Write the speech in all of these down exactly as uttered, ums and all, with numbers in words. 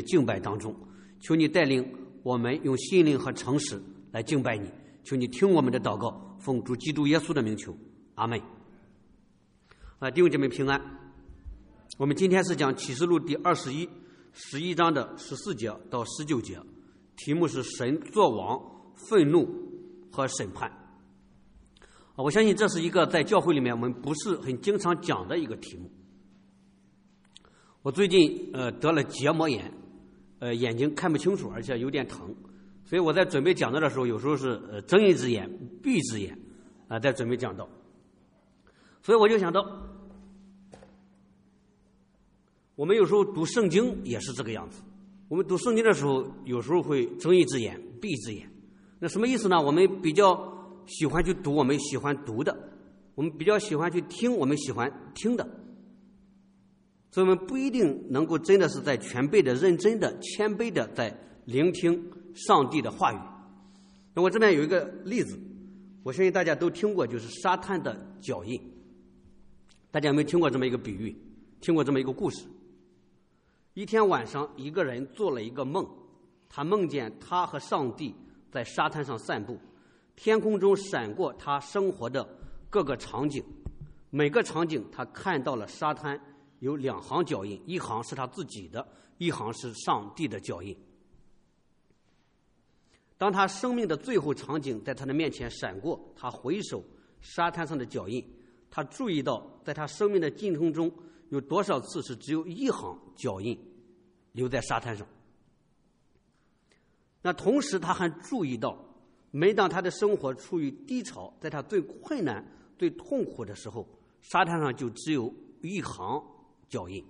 敬拜当中。求你带领我们用心灵和诚实来敬拜你，求你听我们的祷告，奉主基督耶稣的名求，阿们。啊，弟兄姐妹平安。我们今天是讲启示录第二十一十一章的十四节到十九节，题目是神作王、愤怒和审判。啊，我相信这是一个在教会里面我们不是很经常讲的一个题目。我最近呃得了结膜炎，呃眼睛看不清楚，而且有点疼，所以我在准备讲道的时候，有时候是呃睁一只眼闭一只眼啊、呃，在准备讲道。所以我就想到，我们有时候读圣经也是这个样子。我们读圣经的时候，有时候会睁一只眼闭一只眼。那什么意思呢？我们比较喜欢去读我们喜欢读的，我们比较喜欢去听我们喜欢听的。所以我们不一定能够真的是在全备的、认真的、谦卑的在聆听上帝的话语。那我这边有一个例子，我相信大家都听过，就是沙滩的脚印。大家有没有听过这么一个比喻？听过这么一个故事？一天晚上，一个人做了一个梦，他梦见他和上帝在沙滩上散步，天空中闪过他生活的各个场景，每个场景他看到了沙滩有两行脚印，一行是他自己的，一行是上帝的脚印。当他生命的最后场景在他的面前闪过，他回首沙滩上的脚印，他注意到在他生命的进程中有多少次是只有一行脚印留在沙滩上。那同时他还注意到，每当他的生活处于低潮，在他最困难最痛苦的时候，沙滩上就只有一行脚印。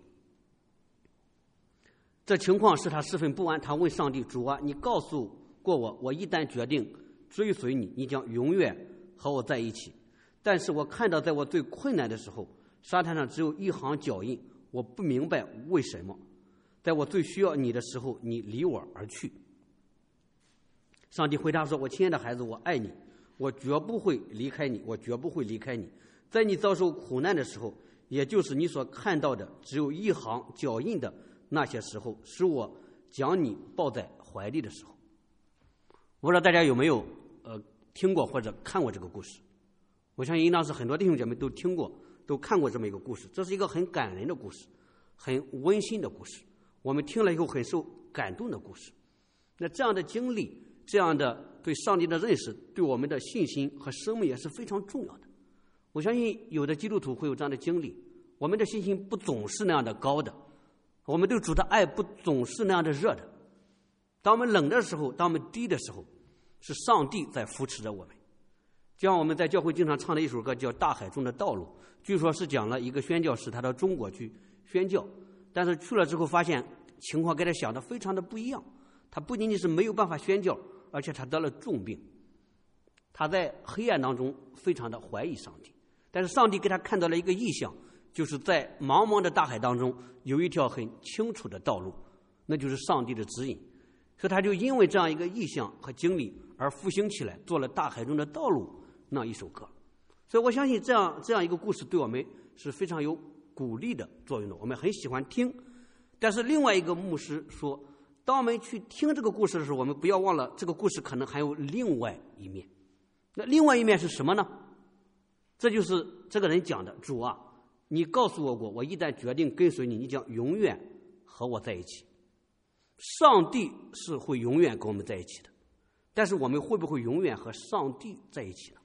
这情况使他十分不安，他问上帝，主啊，你告诉过我，我一旦决定追随你，你将永远和我在一起。但是我看到在我最困难的时候，沙滩上只有一行脚印，我不明白为什么在我最需要你的时候，你离我而去。上帝回答说，我亲爱的孩子，我爱你，我绝不会离开你，我绝不会离开你。在你遭受苦难的时候，也就是你所看到的只有一行脚印的那些时候，是我将你抱在怀里的时候。我不知道大家有没有呃听过或者看过这个故事。我相信应当是很多弟兄姐妹都听过都看过这么一个故事。这是一个很感人的故事，很温馨的故事，我们听了以后很受感动的故事。那这样的经历，这样的对上帝的认识，对我们的信心和生命也是非常重要的。我相信有的基督徒会有这样的经历，我们的信心不总是那样的高的，我们对主的爱不总是那样的热的。当我们冷的时候，当我们低的时候，是上帝在扶持着我们。就像我们在教会经常唱的一首歌叫《大海中的道路》，据说是讲了一个宣教士他到中国去宣教，但是去了之后发现情况跟他想的非常的不一样。他不仅仅是没有办法宣教，而且他得了重病。他在黑暗当中非常的怀疑上帝，但是上帝给他看到了一个异象，就是在茫茫的大海当中有一条很清楚的道路，那就是上帝的指引。所以他就因为这样一个异象和经历而复兴起来，做了《大海中的道路》那一首歌。所以我相信这样这样一个故事对我们是非常有鼓励的作用的，我们很喜欢听。但是另外一个牧师说，当我们去听这个故事的时候，我们不要忘了这个故事可能还有另外一面。那另外一面是什么呢？这就是这个人讲的，主啊，你告诉我过，我一旦决定跟随你，你将永远和我在一起。上帝是会永远跟我们在一起的，但是我们会不会永远和上帝在一起呢？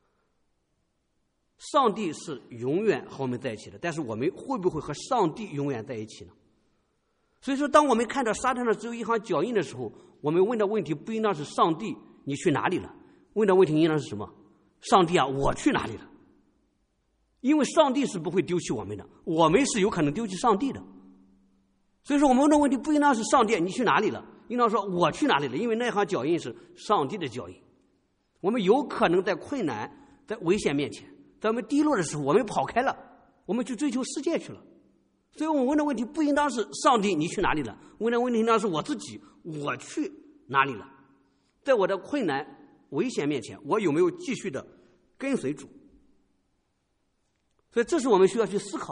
上帝是永远和我们在一起的，但是我们会不会和上帝永远在一起呢？所以说，当我们看到沙滩上只有一行脚印的时候，我们问的问题不应当是上帝你去哪里了，问的问题应当是什么？上帝啊，我去哪里了？因为上帝是不会丢弃我们的，我们是有可能丢弃上帝的。所以说我们问的问题不应当是上帝你去哪里了，应当说我去哪里了，因为那行脚印是上帝的脚印。我们有可能在困难在危险面前，在我们低落的时候，我们跑开了，我们去追求世界去了。所以我们问的问题不应当是上帝你去哪里了，问的问题应当是我自己我去哪里了。在我的困难危险面前，我有没有继续的跟随主？所以这是我们需要去思考的。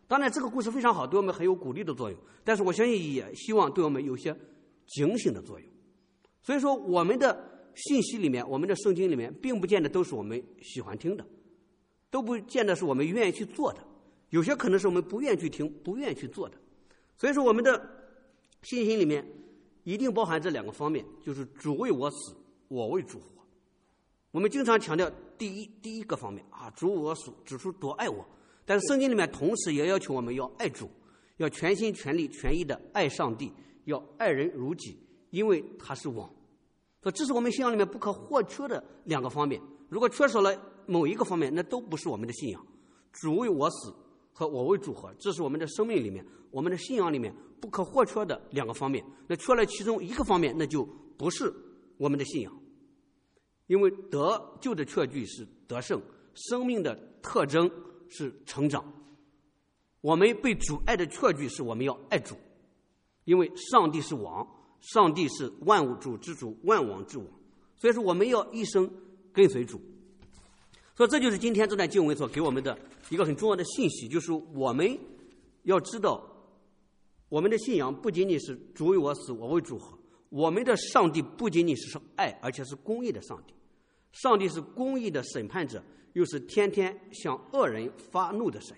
当然，这个故事非常好，对我们很有鼓励的作用。但是我相信，也希望对我们有些警醒的作用。所以说，我们的信息里面，我们的圣经里面，并不见得都是我们喜欢听的，都不见得是我们愿意去做的。有些可能是我们不愿意去听、不愿意去做的。所以说，我们的信心里面一定包含这两个方面，就是主为我死，我为主活。我们经常强调第一第一个方面啊，主为我死，指出多爱我。但是圣经里面同时也要求我们要爱主，要全心全力全意的爱上帝，要爱人如己，因为他是王。所以这是我们信仰里面不可或缺的两个方面。如果缺少了某一个方面，那都不是我们的信仰。主为我死和我为主活，这是我们的生命里面、我们的信仰里面不可或缺的两个方面。那缺了其中一个方面，那就不是我们的信仰。因为得救的确据是得胜，生命的特征是成长。我们被主爱的确据是我们要爱主，因为上帝是王，上帝是万物主之主，万王之王，所以说我们要一生跟随主。所以这就是今天这段经文所给我们的一个很重要的信息，就是我们要知道，我们的信仰不仅仅是主为我死，我为主活，我们的上帝不仅仅是爱，而且是公义的上帝。上帝是公义的审判者，又是天天向恶人发怒的神，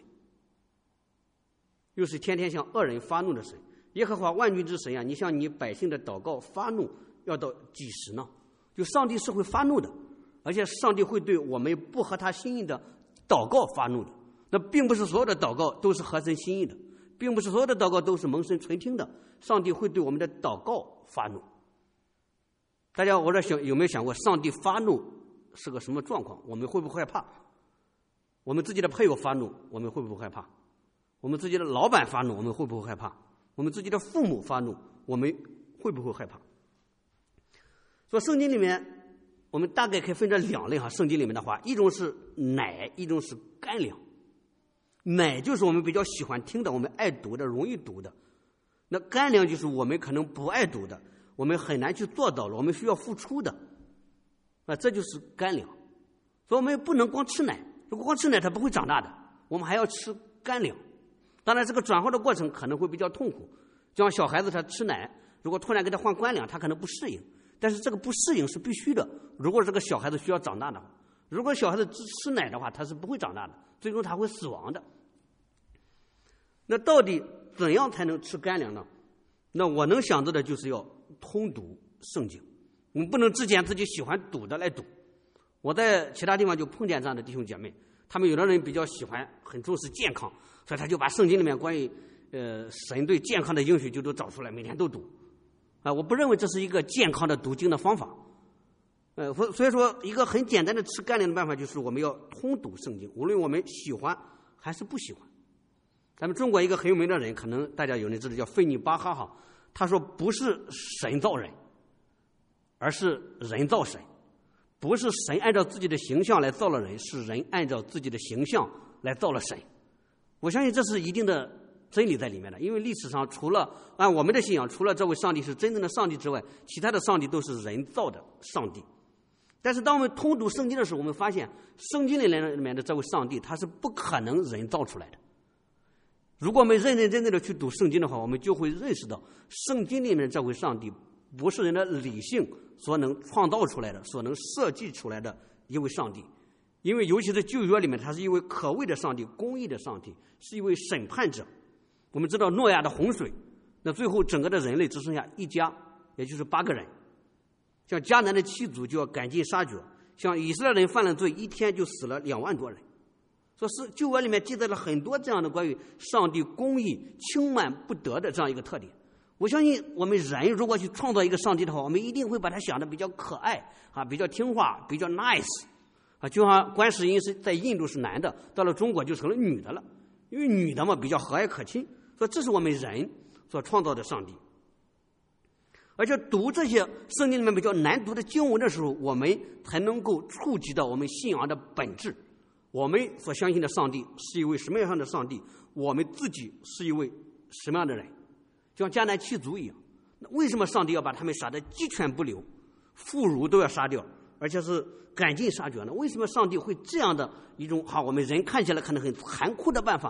又是天天向恶人发怒的神。耶和华万军之神啊，你向你百姓的祷告发怒，要到几时呢？就上帝是会发怒的，而且上帝会对我们不合他心意的祷告发怒的。那并不是所有的祷告都是合神心意的，并不是所有的祷告都是蒙神垂听的。上帝会对我们的祷告发怒。大家我这想有没有想过，上帝发怒是个什么状况？我们会不会害怕？我们自己的配偶发怒，我们会不会害怕？我们自己的老板发怒，我们会不会害怕？我们自己的父母发怒，我们会不会害怕？所以圣经里面我们大概可以分成两类哈，圣经里面的话，一种是奶，一种是干粮。奶就是我们比较喜欢听的，我们爱读的，容易读的。那干粮就是我们可能不爱读的，我们很难去做到了，我们需要付出的。那这就是干粮。所以我们不能光吃奶，如果光吃奶它不会长大的，我们还要吃干粮。当然这个转化的过程可能会比较痛苦，就像小孩子他吃奶，如果突然给他换干粮，他可能不适应，但是这个不适应是必须的。如果这个小孩子需要长大的话，如果小孩子只吃奶的话，他是不会长大的，最终他会死亡的。那到底怎样才能吃干粮呢？那我能想到的就是要通读圣经。我们不能只捡自己喜欢读的来读。我在其他地方就碰见这样的弟兄姐妹，他们有的人比较喜欢很重视健康，所以他就把圣经里面关于呃神对健康的应许就都找出来，每天都读啊。我不认为这是一个健康的读经的方法。呃，所以说一个很简单的吃干粮的办法就是我们要通读圣经，无论我们喜欢还是不喜欢。咱们中国一个很有名的人，可能大家有人知道，叫费尼巴哈哈，他说不是神造人，而是人造神。不是神按照自己的形象来造了人，是人按照自己的形象来造了神。我相信这是一定的真理在里面的，因为历史上除了按我们的信仰，除了这位上帝是真正的上帝之外，其他的上帝都是人造的上帝。但是当我们通读圣经的时候，我们发现圣经里面的这位上帝他是不可能人造出来的。如果我们认认真真的去读圣经的话，我们就会认识到圣经里面的这位上帝不是人的理性所能创造出来的，所能设计出来的一位上帝。因为尤其是旧约里面，他是一位可畏的上帝，公义的上帝，是一位审判者。我们知道诺亚的洪水，那最后整个的人类只剩下一家，也就是八个人。像迦南的七族就要赶尽杀绝，像以色列人犯了罪，一天就死了两万多人。说是旧约里面记载了很多这样的关于上帝公义轻慢不得的这样一个特点。我相信我们人如果去创造一个上帝的话，我们一定会把它想的比较可爱啊，比较听话，比较 nice 啊。就像观世音是在印度是男的，到了中国就成了女的了，因为女的嘛比较和蔼可亲。所以这是我们人所创造的上帝。而且读这些圣经里面比较难读的经文的时候，我们才能够触及到我们信仰的本质。我们所相信的上帝是一位什么样的上帝？我们自己是一位什么样的人？就像迦南七族一样，为什么上帝要把他们杀得鸡犬不留，妇孺都要杀掉，而且是赶尽杀绝呢？为什么上帝会这样的一种好我们人看起来可能很残酷的办法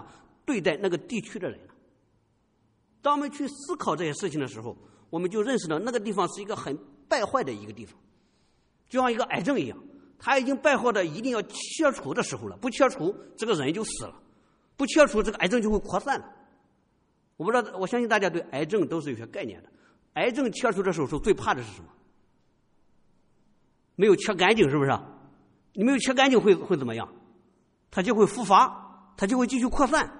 对待那个地区的人了。当我们去思考这些事情的时候，我们就认识到那个地方是一个很败坏的一个地方，就像一个癌症一样，它已经败坏的一定要切除的时候了，不切除这个人就死了，不切除这个癌症就会扩散了。我不知道，我相信大家对癌症都是有些概念的。癌症切除的时候最怕的是什么？没有切干净，是不是？你没有切干净会会怎么样？它就会复发，它就会继续扩散。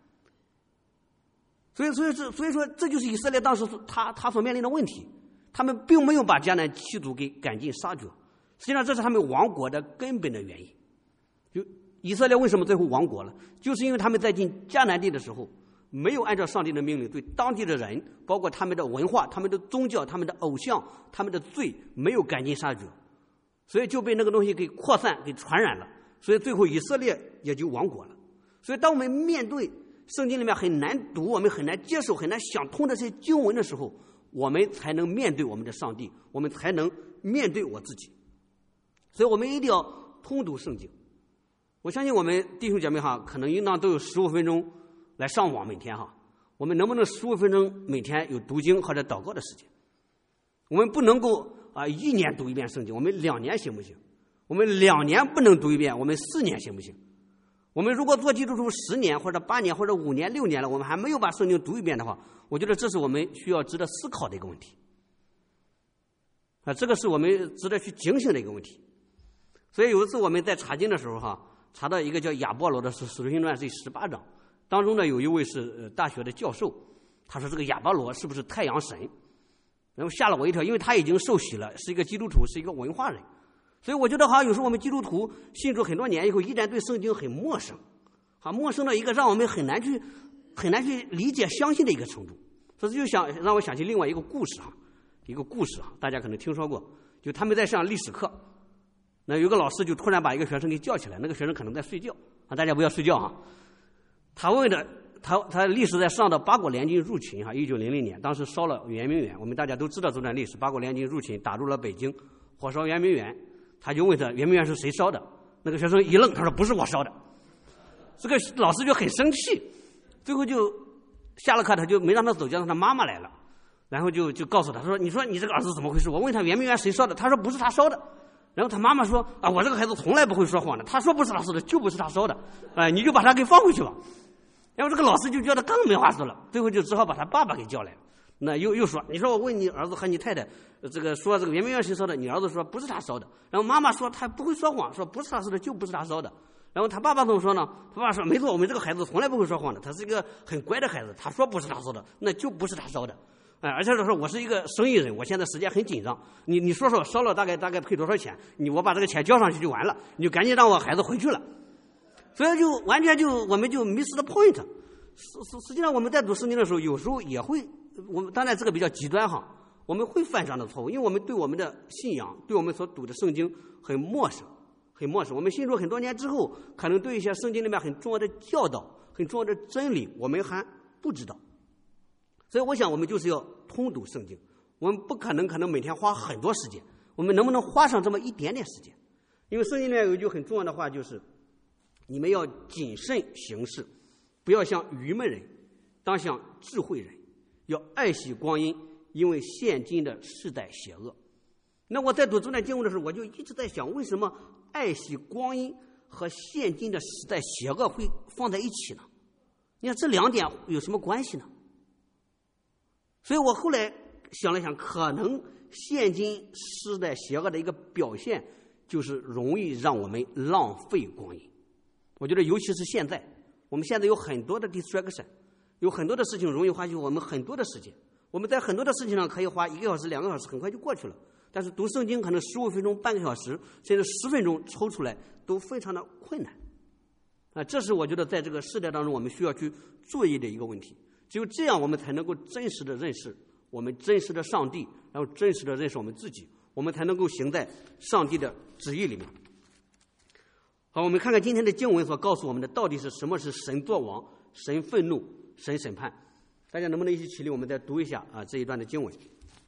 所以，所以，所以说，这就是以色列当时他他所面临的问题。他们并没有把迦南七族给赶尽杀绝，实际上这是他们亡国的根本的原因。就以色列为什么最后亡国了？就是因为他们在进迦南地的时候，没有按照上帝的命令对当地的人，包括他们的文化、他们的宗教、他们的偶像、他们的罪没有赶尽杀绝，所以就被那个东西给扩散、给传染了。所以最后以色列也就亡国了。所以当我们面对圣经里面很难读、我们很难接受、很难想通的这些经文的时候，我们才能面对我们的上帝，我们才能面对我自己。所以我们一定要通读圣经。我相信我们弟兄姐妹哈，可能应当都有十五分钟来上网每天哈。我们能不能十五分钟每天有读经或者祷告的时间？我们不能够啊一年读一遍圣经，我们两年行不行？我们两年不能读一遍，我们四年行不行？我们如果做基督徒十年或者八年或者五年六年了，我们还没有把圣经读一遍的话，我觉得这是我们需要值得思考的一个问题啊，这个是我们值得去警醒的一个问题。所以有一次我们在查经的时候哈，查到一个叫亚波罗的《使徒行传》第十八章，当中呢有一位是大学的教授，他说这个亚波罗是不是太阳神？然后吓了我一跳，因为他已经受洗了，是一个基督徒，是一个文化人。所以我觉得好像有时候我们基督徒信主很多年以后，依然对圣经很陌生，啊，陌生到一个让我们很难去很难去理解、相信的一个程度。所以就想让我想起另外一个故事啊，一个故事啊，大家可能听说过，就他们在上历史课，那有个老师就突然把一个学生给叫起来，那个学生可能在睡觉啊，大家不要睡觉啊。他问的他他历史在上到八国联军入侵哈，一九零零年，当时烧了圆明园，我们大家都知道这段历史，八国联军入侵打入了北京，火烧圆明园。他就问他圆明园是谁烧的，那个学生一愣，他说不是我烧的。这个老师就很生气，最后就下了课他就没让他走，叫他妈妈来了，然后就就告诉他说，你说你这个儿子怎么回事？我问他圆明园谁烧的，他说不是他烧的。然后他妈妈说啊，我这个孩子从来不会说谎的，他说不是他烧的就不是他烧的，哎、呃，你就把他给放回去吧。然后这个老师就觉得更没话说了，最后就只好把他爸爸给叫来了。那又又说，你说我问你儿子和你太太，这个说这个圆明园谁烧的？你儿子说不是他烧的。然后妈妈说他不会说谎，说不是他烧的就不是他烧的。然后他爸爸怎么说呢？他爸爸说没错，我们这个孩子从来不会说谎的，他是一个很乖的孩子，他说不是他烧的，那就不是他烧的。哎，而且他说我是一个生意人，我现在时间很紧张，你你说说烧了大概大概赔多少钱？你我把这个钱交上去就完了，你就赶紧让我孩子回去了。所以就完全就我们就 miss the point。实实实际上我们在读圣经的时候，有时候也会。我们当然这个比较极端哈，我们会犯这样的错误，因为我们对我们的信仰，对我们所读的圣经很陌生，很陌生。我们信主很多年之后，可能对一些圣经里面很重要的教导、很重要的真理，我们还不知道。所以我想，我们就是要通读圣经。我们不可能可能每天花很多时间，我们能不能花上这么一点点时间？因为圣经里面有一句很重要的话，就是你们要谨慎行事，不要像愚昧人，当像智慧人。要爱惜光阴，因为现今的世代邪恶。那我在读这段经文的时候，我就一直在想，为什么爱惜光阴和现今的时代邪恶会放在一起呢？你看这两点有什么关系呢？所以我后来想了想，可能现今时代邪恶的一个表现，就是容易让我们浪费光阴。我觉得尤其是现在，我们现在有很多的 distraction。有很多的事情容易花去我们很多的时间，我们在很多的事情上可以花一个小时、两个小时，很快就过去了。但是读圣经可能十五分钟、半个小时，甚至十分钟抽出来都非常的困难。啊，这是我觉得在这个时代当中我们需要去注意的一个问题。只有这样，我们才能够真实的认识我们真实的上帝，然后真实的认识我们自己，我们才能够行在上帝的旨意里面。好，我们看看今天的经文所告诉我们的到底是什么是神作王、神愤怒、神审判。大家能不能一起起立，我们再读一下啊这一段的经文。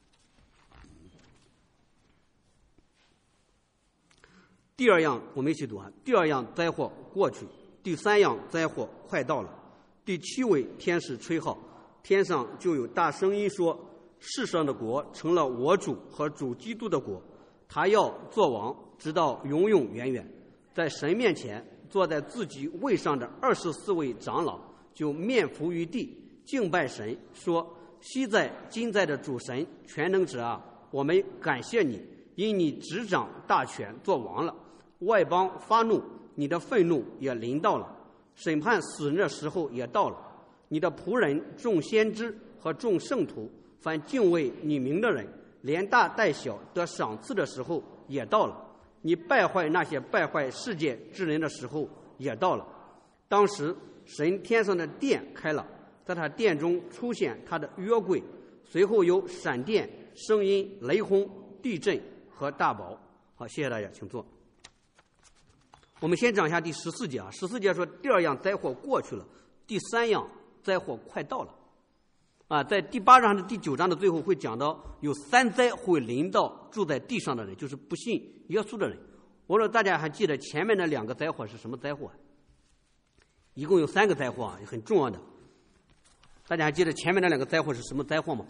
第二样我们一起读啊，第二样灾祸过去，第三样灾祸快到了， 第七位天使吹号，天上就有大声音说：世上的国成了我主和主基督的国，他要做王，直到永永远远。在神面前坐在自己位上的二十四位长老就面伏于地，敬拜神，说：昔在今在的主神全能者啊，我们感谢你，因你执掌大权做王了。外邦发怒，你的愤怒也临到了，审判死人的时候也到了。你的仆人众先知和众圣徒，凡敬畏你名的人，连大带小得赏赐的时候也到了。你败坏那些败坏世界之人的时候也到了。当时神天上的殿开了，在他殿中出现他的约柜，随后有闪电、声音、雷轰、地震和大雹。好，谢谢大家，请坐。我们先讲一下第十四节啊，十四节说第二样灾祸过去了，第三样灾祸快到了。啊，在第八章和第九章的最后会讲到有三灾会临到住在地上的人，就是不信耶稣的人。我说大家还记得前面的两个灾祸是什么灾祸？一共有三个灾祸啊，很重要的。大家还记得前面那两个灾祸是什么灾祸吗？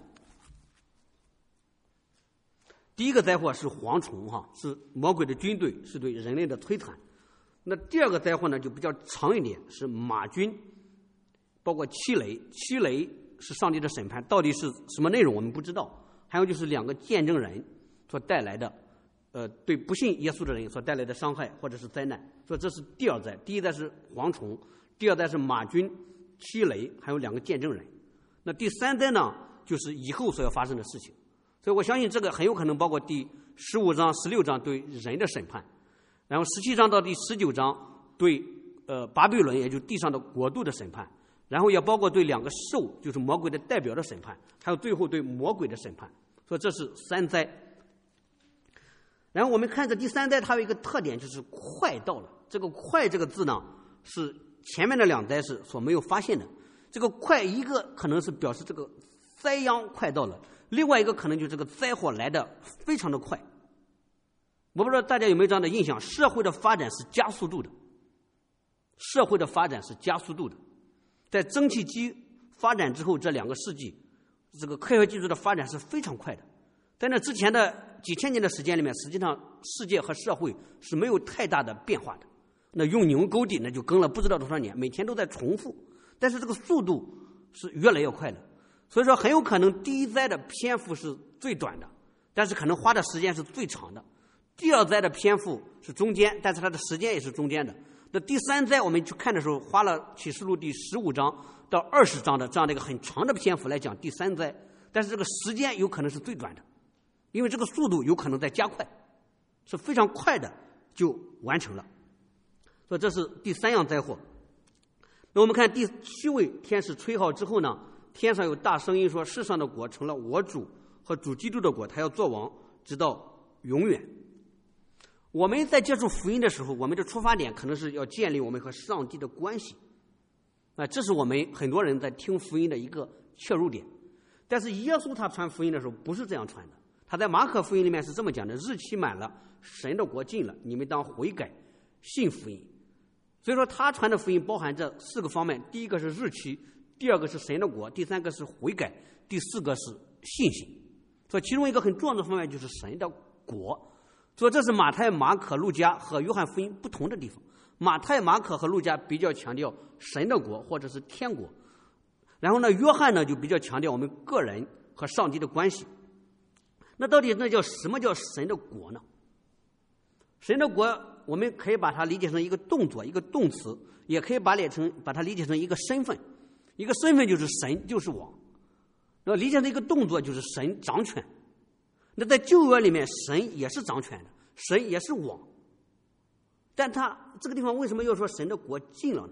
第一个灾祸是蝗虫哈，是魔鬼的军队，是对人类的摧残。那第二个灾祸呢就比较长一点，是马军，包括七雷，七雷是上帝的审判，到底是什么内容我们不知道。还有就是两个见证人所带来的，呃，对不信耶稣的人所带来的伤害或者是灾难。所以这是第二灾，第一灾是蝗虫，第二灾是马军、七雷，还有两个见证人。那第三灾呢，就是以后所要发生的事情。所以我相信这个很有可能包括第十五章、十六章对人的审判，然后十七章到第十九章对呃巴比伦，也就是地上的国度的审判，然后也包括对两个兽，就是魔鬼的代表的审判，还有最后对魔鬼的审判。所以这是三灾。然后我们看这第三灾，它有一个特点，就是快到了。这个快这个字呢，是前面的两灾是所没有发现的。这个快，一个可能是表示这个灾殃快到了，另外一个可能就是这个灾祸来的非常的快。我不知道大家有没有这样的印象，社会的发展是加速度的，社会的发展是加速度的。在蒸汽机发展之后这两个世纪，这个科学技术的发展是非常快的。在那之前的几千年的时间里面，实际上世界和社会是没有太大的变化的。那用牛沟底呢就耕了不知道多少年，每天都在重复，但是这个速度是越来越快的。所以说很有可能第一灾的篇幅是最短的，但是可能花的时间是最长的。第二灾的篇幅是中间，但是它的时间也是中间的。那第三灾我们去看的时候，花了启示录第十五章到二十章的这样的一个很长的篇幅来讲第三灾，但是这个时间有可能是最短的，因为这个速度有可能在加快，是非常快的就完成了。所以这是第三样灾祸。那我们看第七位天使吹号之后呢，天上有大声音说：世上的国成了我主和主基督的国，他要做王，直到永远。我们在接触福音的时候，我们的出发点可能是要建立我们和上帝的关系，啊，这是我们很多人在听福音的一个切入点。但是耶稣他传福音的时候不是这样传的，他在马可福音里面是这么讲的：日期满了，神的国近了，你们当悔改，信福音。所以说他传的福音包含这四个方面，第一个是日期，第二个是神的国，第三个是悔改，第四个是信心。所以其中一个很重要的方面就是神的国。所以这是马太、马可、路加和约翰福音不同的地方。马太、马可和路加比较强调神的国或者是天国，然后呢，约翰呢就比较强调我们个人和上帝的关系。那到底那叫什么叫神的国呢？神的国我们可以把它理解成一个动作，一个动词，也可以把理成把它理解成一个身份。一个身份就是神就是王，那理解成一个动作就是神掌权。那在旧约里面，神也是掌权的，神也是王，但他这个地方为什么又说神的国近了呢？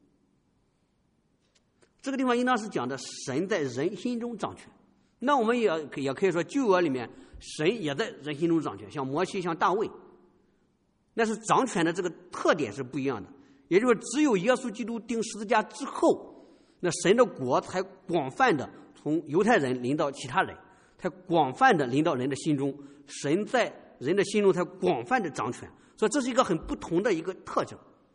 这个地方应当是讲的神在人心中掌权。那我们也也可以说旧约里面神也在人心中掌权，像摩西，像大卫，但是掌权的这个特点是不一样的。也就是说只有耶稣基督钉十字架之后，那神的国才广泛的从犹太人临到其他人，才广泛的临到人的心中，神在人的心中才广泛的掌权。所以这是一个很不同的一个特征。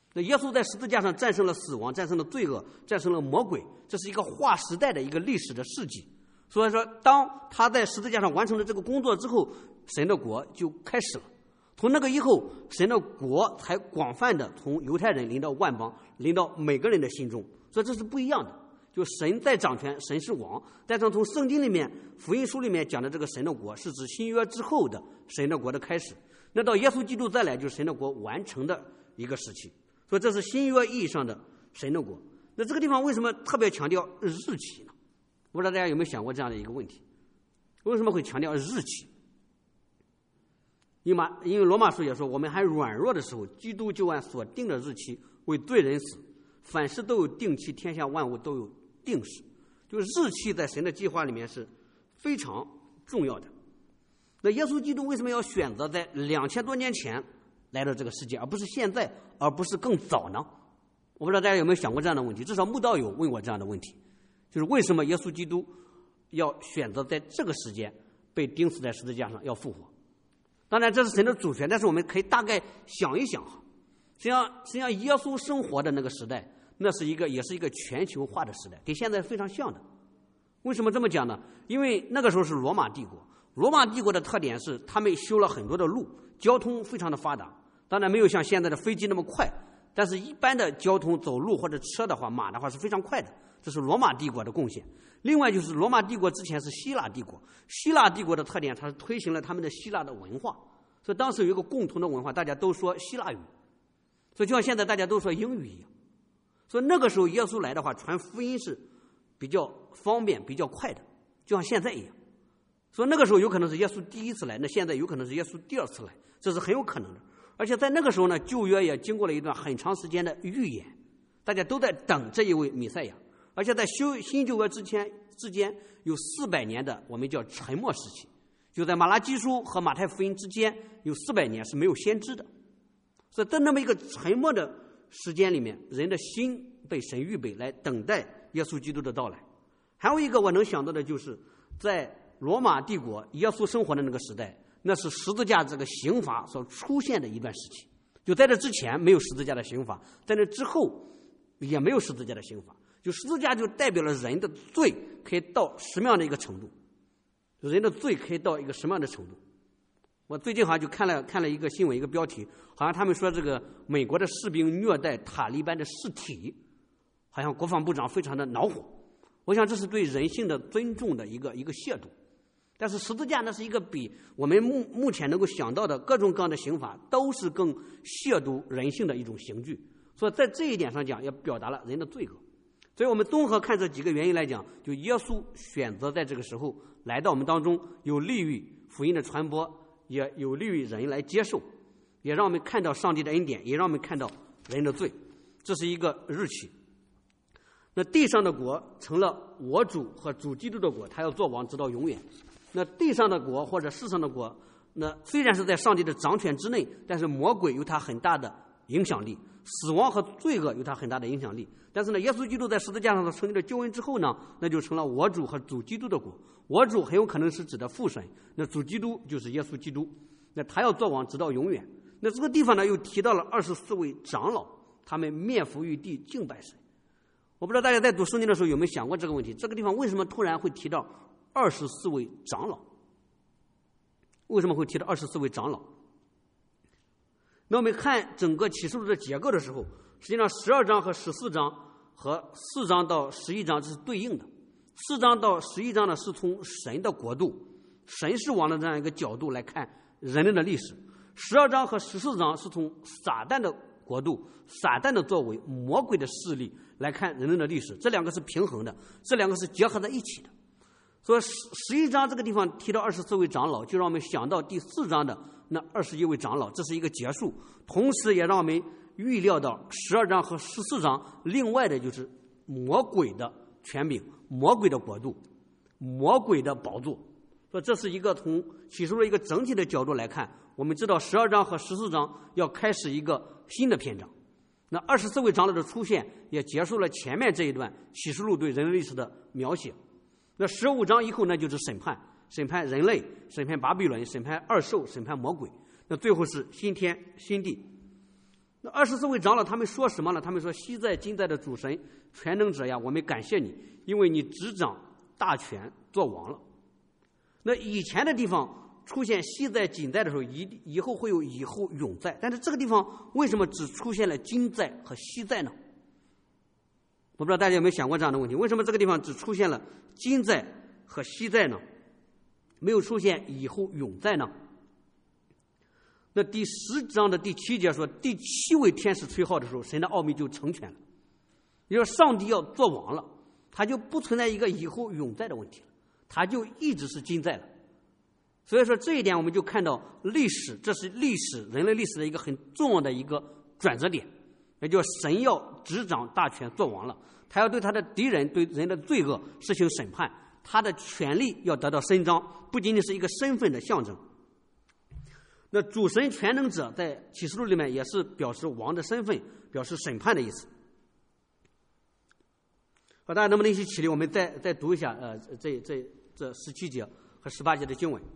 那耶稣在十字架上战胜了死亡，战胜了罪恶，战胜了魔鬼，这是一个划时代的一个历史的事迹。所以说，当他在十字架上完成了这个工作之后，神的国就开始了。从那个以后，神的国才广泛的从犹太人临到万邦，临到每个人的心中。所以这是不一样的。就神在掌权，神是王。但是从圣经里面、福音书里面讲的这个神的国，是指新约之后的神的国的开始。那到耶稣基督再来，就是神的国完成的一个时期。所以这是新约意义上的神的国。那这个地方为什么特别强调日期呢？不知道大家有没有想过这样的一个问题？为什么会强调日期？因为因为罗马书也说，我们还软弱的时候，基督就按所定的日期为罪人死。凡事都有定期，天下万物都有定时。就是日期在神的计划里面是非常重要的。那耶稣基督为什么要选择在两千多年前来到这个世界，而不是现在，而不是更早呢？我不知道大家有没有想过这样的问题，至少慕道友问我这样的问题，就是为什么耶稣基督要选择在这个时间被钉死在十字架上要复活？当然这是神的主权，但是我们可以大概想一想哈。实际上实际上耶稣生活的那个时代，那是一个也是一个全球化的时代，跟现在非常像的。为什么这么讲呢？因为那个时候是罗马帝国，罗马帝国的特点是他们修了很多的路，交通非常的发达，当然没有像现在的飞机那么快，但是一般的交通走路或者车的话，马的话是非常快的，这是罗马帝国的贡献。另外就是罗马帝国之前是希腊帝国，希腊帝国的特点，它是推行了他们的希腊的文化，所以当时有一个共同的文化，大家都说希腊语，所以就像现在大家都说英语一样。所以那个时候耶稣来的话，传福音是比较方便比较快的，就像现在一样。所以那个时候有可能是耶稣第一次来，那现在有可能是耶稣第二次来，这是很有可能的。而且在那个时候呢，旧约也经过了一段很长时间的预言，大家都在等这一位弥赛亚。而且在修新旧约之前之间有四百年的我们叫沉默时期，就在马拉基书和马太福音之间有四百年是没有先知的。所以在那么一个沉默的时间里面，人的心被神预备来等待耶稣基督的到来。还有一个我能想到的就是在罗马帝国耶稣生活的那个时代，那是十字架这个刑罚所出现的一段时期。就在这之前没有十字架的刑罚，在那之后也没有十字架的刑罚。就十字架就代表了人的罪可以到什么样的一个程度，人的罪可以到一个什么样的程度。我最近好像就看了看了一个新闻，一个标题，好像他们说这个美国的士兵虐待塔利班的尸体，好像国防部长非常的恼火。我想这是对人性的尊重的一个一个亵渎。但是十字架那是一个比我们目目前能够想到的各种各样的刑罚都是更亵渎人性的一种刑具，所以在这一点上讲也表达了人的罪恶。所以我们综合看这几个原因来讲，就耶稣选择在这个时候来到我们当中，有利于福音的传播，也有利于人来接受，也让我们看到上帝的恩典，也让我们看到人的罪。这是一个日期。那地上的国成了我主和主基督的国，他要做王直到永远。那地上的国或者世上的国，那虽然是在上帝的掌权之内，但是魔鬼有他很大的影响力，死亡和罪恶有他很大的影响力。但是呢，耶稣基督在十字架上所成就的救恩之后呢，那就成了我主和主基督的国。我主很有可能是指的父神，那主基督就是耶稣基督，那他要做王直到永远。那这个地方呢，又提到了二十四位长老，他们面伏于地敬拜神。我不知道大家在读圣经的时候有没有想过这个问题，这个地方为什么突然会提到二十四位长老？为什么会提到二十四位长老？那我们看整个启示录的结构的时候，实际上十二章和十四章和四章到十一章这是对应的。四章到十一章呢，是从神的国度、神是王的这样一个角度来看人类的历史。十二章和十四章是从撒旦的国度、撒旦的作为、魔鬼的势力来看人类的历史，这两个是平衡的，这两个是结合在一起的。所以十一章这个地方提到二十四位长老，就让我们想到第四章的那二十一位长老，这是一个结束，同时也让我们预料到十二章和十四章另外的就是魔鬼的权柄、魔鬼的国度、魔鬼的宝座。所以这是一个从启示录一个整体的角度来看，我们知道十二章和十四章要开始一个新的篇章。那二十四位长老的出现也结束了前面这一段启示录对人类历史的描写。那十五章以后呢，就是审判，审判人类，审判巴比伦，审判二兽，审判魔鬼。那最后是新天新地。 那二十四位长老他们说什么呢？他们说：昔在今在的主神全能者呀，我们感谢你，因为你执掌大权做王了。那以前的地方出现昔在今在的时候，以以后会有以后永在，但是这个地方为什么只出现了今在和昔在呢？我不知道大家有没有想过这样的问题，为什么这个地方只出现了今在和昔在呢？没有出现以后永在呢？那第十章的第七节说，第七位天使吹号的时候，神的奥秘就成全了。也就是上帝要做王了，他就不存在一个以后永在的问题了，他就一直是今在了。所以说这一点我们就看到历史，这是历史人类历史的一个很重要的一个转折点，也就是神要执掌大权做王了，他要对他的敌人对人的罪恶实行审判，他的权力要得到伸张，不仅仅是一个身份的象征。那主神全能者在启示录里面也是表示王的身份，表示审判的意思。好，大家能不能一起起立？我们再再读一下呃这这这十七节和十八节的经文。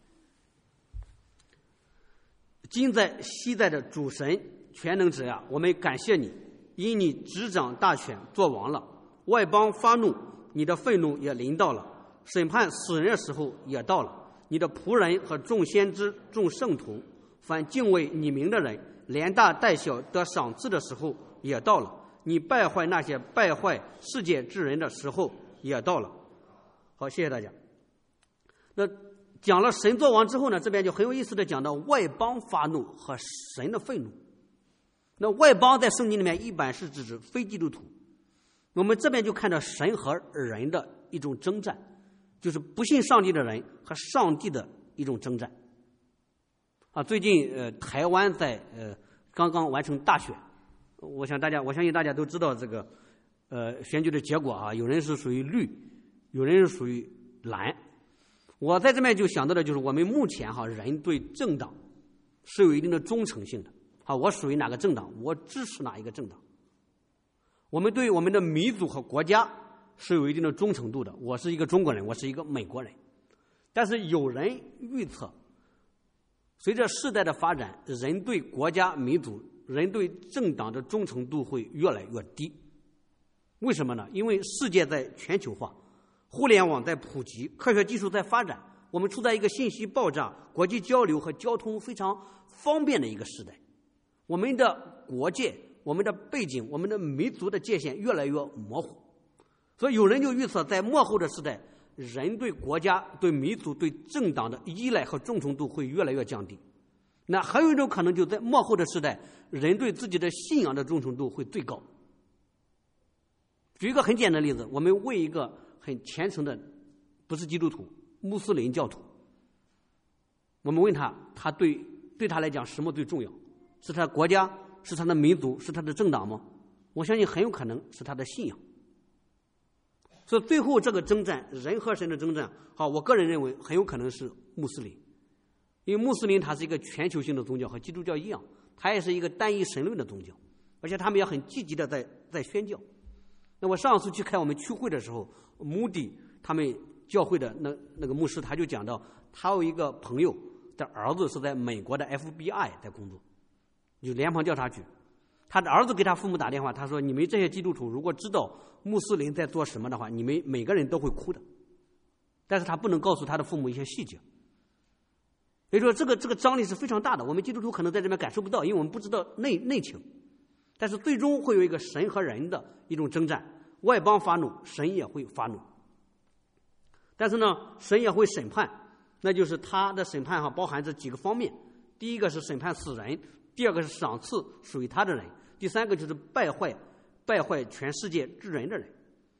今在昔在的主神全能者呀，我们感谢你，因你执掌大权做王了。外邦发怒，你的愤怒也临到了，审判死人的时候也到了。你的仆人和众先知、众圣徒，凡敬畏你名的人，连大带小得赏赐的时候也到了。你败坏那些败坏世界之人的时候也到了。好，谢谢大家。那讲了神作王之后呢，这边就很有意思的讲到外邦发怒和神的愤怒。那外邦在圣经里面一般是指指非基督徒，我们这边就看到神和人的一种征战，就是不信上帝的人和上帝的一种征战。啊，最近呃台湾在呃刚刚完成大选，我想大家我相信大家都知道这个呃选举的结果啊，有人是属于绿，有人是属于蓝。我在这边就想到的就是我们目前哈人对政党是有一定的忠诚性的。啊，我属于哪个政党，我支持哪一个政党。我们对我们的民族和国家是有一定的忠诚度的，我是一个中国人，我是一个美国人。但是有人预测，随着世代的发展，人对国家民族、人对政党的忠诚度会越来越低。为什么呢？因为世界在全球化，互联网在普及，科学技术在发展，我们处在一个信息爆炸、国际交流和交通非常方便的一个时代。我们的国界、我们的背景、我们的民族的界限越来越模糊，所以有人就预测，在末后的时代，人对国家、对民族、对政党的依赖和忠诚度会越来越降低。那还有一种可能，就在末后的时代，人对自己的信仰的忠诚度会最高。举一个很简单的例子，我们问一个很虔诚的，不是基督徒，穆斯林教徒，我们问他，他对对他来讲什么最重要？是他的国家，是他的民族，是他的政党吗？我相信很有可能是他的信仰。所以最后这个征战，人和神的征战，好，我个人认为很有可能是穆斯林，因为穆斯林它是一个全球性的宗教，和基督教一样，它也是一个单一神论的宗教，而且他们也很积极的在在宣教。那我上次去开我们区会的时候，穆迪他们教会的那那个牧师他就讲到，他有一个朋友的儿子是在美国的 F B I 在工作，就联邦调查局。他的儿子给他父母打电话，他说：“你们这些基督徒如果知道穆斯林在做什么的话，你们每个人都会哭的。”但是他不能告诉他的父母一些细节。所以说，这个这个张力是非常大的。我们基督徒可能在这边感受不到，因为我们不知道内内情。但是最终会有一个神和人的一种征战，外邦发怒，神也会发怒。但是呢，神也会审判，那就是他的审判哈，包含这几个方面。第一个是审判死人，第二个是赏赐属于他的人，第三个就是败坏败坏全世界之人的人。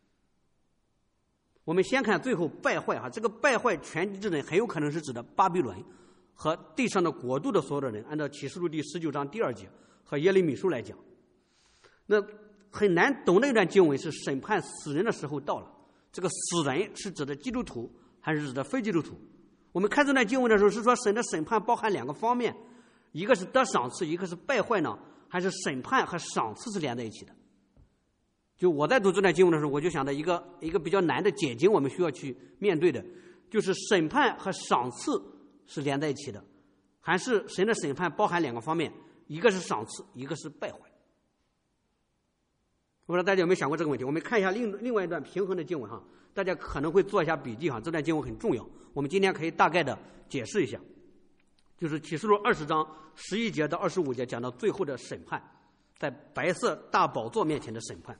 我们先看最后败坏哈，这个败坏全地之人很有可能是指的巴比伦和地上的国度的所有的人，按照启示录第十九章第二节和耶利米书来讲。那很难懂的一段经文是审判死人的时候到了，这个死人是指的基督徒还是指的非基督徒？我们看这段经文的时候是说神的审判包含两个方面，一个是得赏赐，一个是败坏呢，还是审判和赏赐是连在一起的？就我在读这段经文的时候，我就想到一个一个比较难的解经，我们需要去面对的，就是审判和赏赐是连在一起的，还是神的审判包含两个方面， 一个是赏赐，一个是败坏。我不知道大家有没有想过这个问题？我们看一下另另外一段平衡的经文哈，大家可能会做一下笔记哈，这段经文很重要。我们今天可以大概的解释一下，就是启示录二十章十一节到二十五节讲到最后的审判，在白色大宝座面前的审判。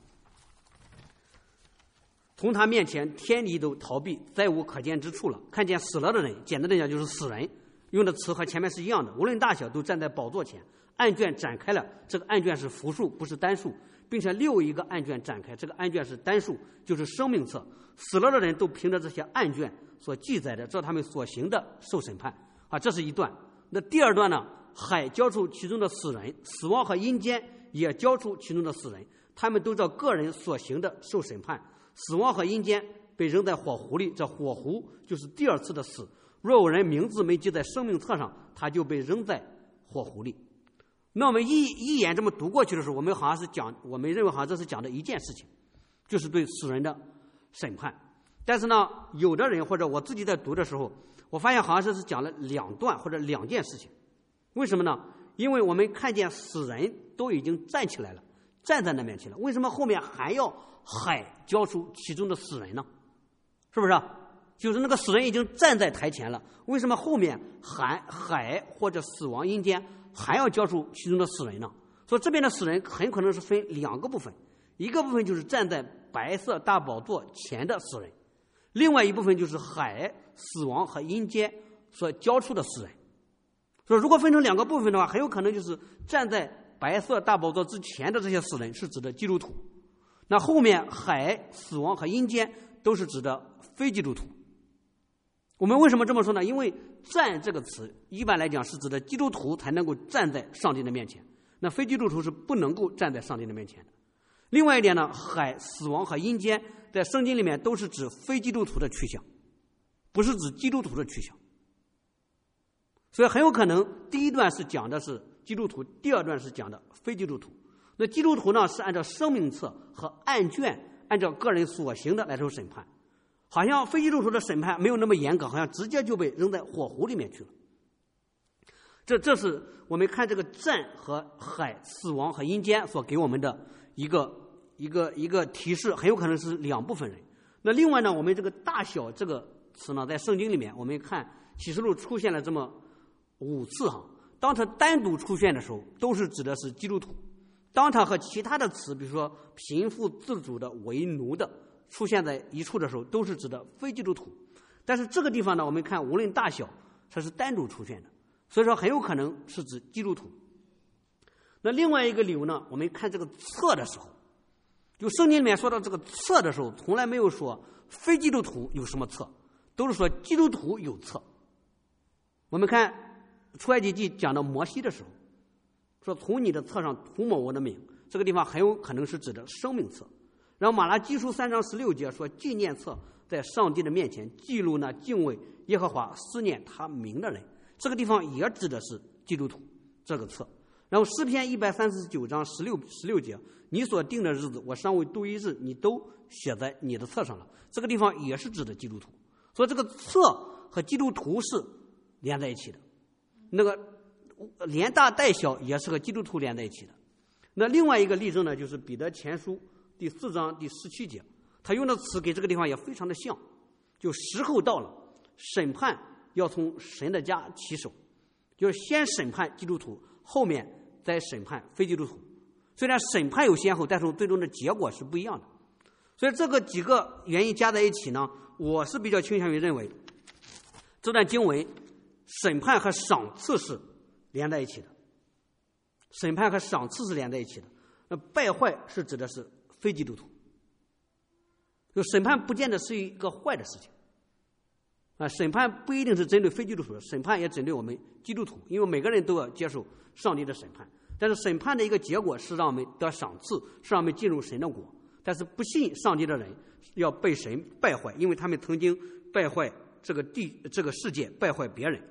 从他面前，天地都逃避，再无可见之处了。看见死了的人，简单的讲就是死人，用的词和前面是一样的，无论大小都站在宝座前。案卷展开了，这个案卷是复数，不是单数，并且六一个案卷展开，这个案卷是单数，就是生命册。死了的人都凭着这些案卷所记载的，照他们所行的受审判啊，这是一段。那第二段呢？海交出其中的死人，死亡和阴间也交出其中的死人，他们都照个人所行的受审判。死亡和阴间被扔在火湖里，这火湖就是第二次的死。若有人名字没记在生命册上，他就被扔在火湖里。那我们一一眼这么读过去的时候，我们好像是讲，我们认为好像这是讲的一件事情，就是对死人的审判。但是呢，有的人或者我自己在读的时候，我发现好像是讲了两段或者两件事情。为什么呢？因为我们看见死人都已经站起来了，站在那边去了，为什么后面还要海交出其中的死人呢？是不是？就是那个死人已经站在台前了，为什么后面海海或者死亡阴间还要交出其中的死人呢？所以这边的死人很可能是分两个部分，一个部分就是站在白色大宝座前的死人，另外一部分就是海、死亡和阴间所交出的死人。所以如果分成两个部分的话，很有可能就是站在白色大宝座之前的这些死人是指的基督徒，那后面海、死亡和阴间都是指的非基督徒。我们为什么这么说呢？因为站这个词一般来讲是指的基督徒才能够站在上帝的面前，那非基督徒是不能够站在上帝的面前的。另外一点呢，海、死亡和阴间在圣经里面都是指非基督徒的去向，不是指基督徒的去向。所以很有可能第一段是讲的是基督徒，第二段是讲的非基督徒。那基督徒呢，是按照生命册和案卷，按照个人所行的来受审判。好像非基督徒的审判没有那么严格，好像直接就被扔在火湖里面去了。这这是我们看这个战和海、死亡和阴间所给我们的一个一个一个提示，很有可能是两部分人。那另外呢，我们这个大小这个词呢，在圣经里面我们看启示录出现了这么五次哈，当它单独出现的时候，都是指的是基督徒；当它和其他的词，比如说贫富自主的、为奴的，出现在一处的时候，都是指的非基督徒。但是这个地方呢，我们看无论大小，它是单独出现的，所以说很有可能是指基督徒。那另外一个理由呢，我们看这个册的时候，就圣经里面说到这个册的时候，从来没有说非基督徒有什么册，都是说基督徒有册。我们看出埃及记讲到摩西的时候，说从你的册上涂抹我的名，这个地方很有可能是指的生命册。然后马拉基书三章十六节说，纪念册在上帝的面前记录那敬畏耶和华、思念他名的人，这个地方也指的是基督徒这个册。然后诗篇一百三十九章十六十六节，你所定的日子，我尚未度一日，你都写在你的册上了，这个地方也是指的基督徒。所以这个册和基督徒是连在一起的，那个连大带小也是和基督徒连在一起的。那另外一个例证呢，就是彼得前书第四章第十七节，他用的词给这个地方也非常的像，就时候到了，审判要从神的家起手，就是先审判基督徒，后面再审判非基督徒。虽然审判有先后，但是最终的结果是不一样的。所以这个几个原因加在一起呢，我是比较倾向于认为这段经文审判和赏赐是连在一起的，审判和赏赐是连在一起的。那败坏是指的是非基督徒，就审判不见得是一个坏的事情啊，审判不一定是针对非基督徒的，审判也针对我们基督徒，因为每个人都要接受上帝的审判。但是审判的一个结果是让我们得赏赐，是让我们进入神的国。但是不信上帝的人要被神败坏，因为他们曾经败坏这个地这个世界，败坏别人。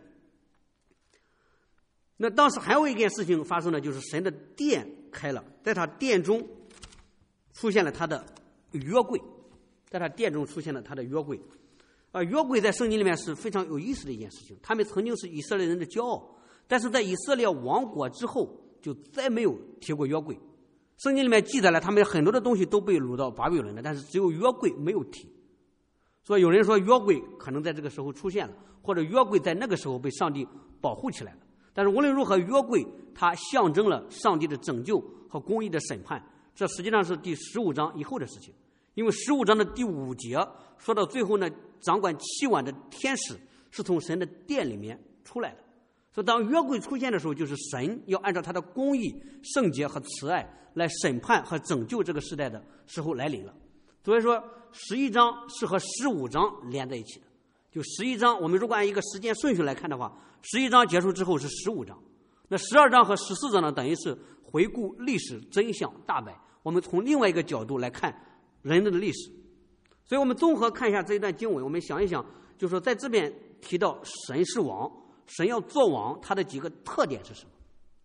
那当时还有一件事情发生呢，就是神的殿开了，在他殿中出现了他的约柜，在他殿中出现了他的约柜。啊，约柜在圣经里面是非常有意思的一件事情。他们曾经是以色列人的骄傲，但是在以色列亡国之后， 就再没有提过约柜。圣经里面记载了他们很多的东西都被掳到巴比伦了，但是只有约柜没有提。所以有人说约柜可能在这个时候出现了，或者约柜在那个时候被上帝保护起来了。但是无论如何，约柜它象征了上帝的拯救和公义的审判，这实际上是第十五章以后的事情。因为十五章的第五节说到最后呢，掌管七碗的天使是从神的殿里面出来的。所以当约柜出现的时候，就是神要按照他的公义、圣洁和慈爱来审判和拯救这个时代的时候来临了。所以说十一章是和十五章连在一起的。就十一章，我们如果按一个时间顺序来看的话，十一章结束之后是十五章，那十二章和十四章呢，等于是回顾历史真相大白，我们从另外一个角度来看人类的历史。所以我们综合看一下这一段经文，我们想一想，就是说在这边提到神是王，神要做王，他的几个特点是什么？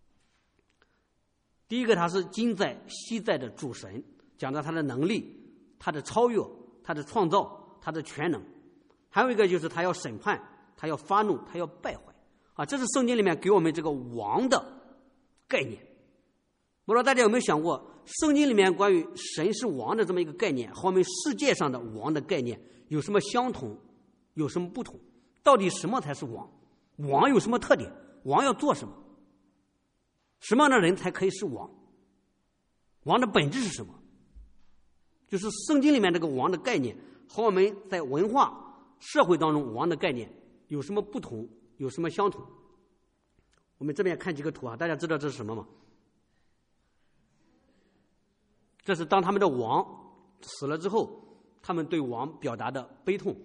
第一个，他是今在昔在的主神，讲到他的能力、他的超越、他的创造、他的全能。还有一个就是他要审判，他要发怒，他要败坏啊！这是圣经里面给我们这个王的概念。不知道大家有没有想过，圣经里面关于神是王的这么一个概念和我们世界上的王的概念有什么相同，有什么不同？到底什么才是王？王有什么特点？王要做什么？什么样的人才可以是王？王的本质是什么？就是圣经里面这个王的概念和我们在文化社会当中王的概念有什么不同，有什么相同？我们这边看几个图啊，大家知道这是什么吗？这是当他们的王死了之后，他们对王表达的悲痛。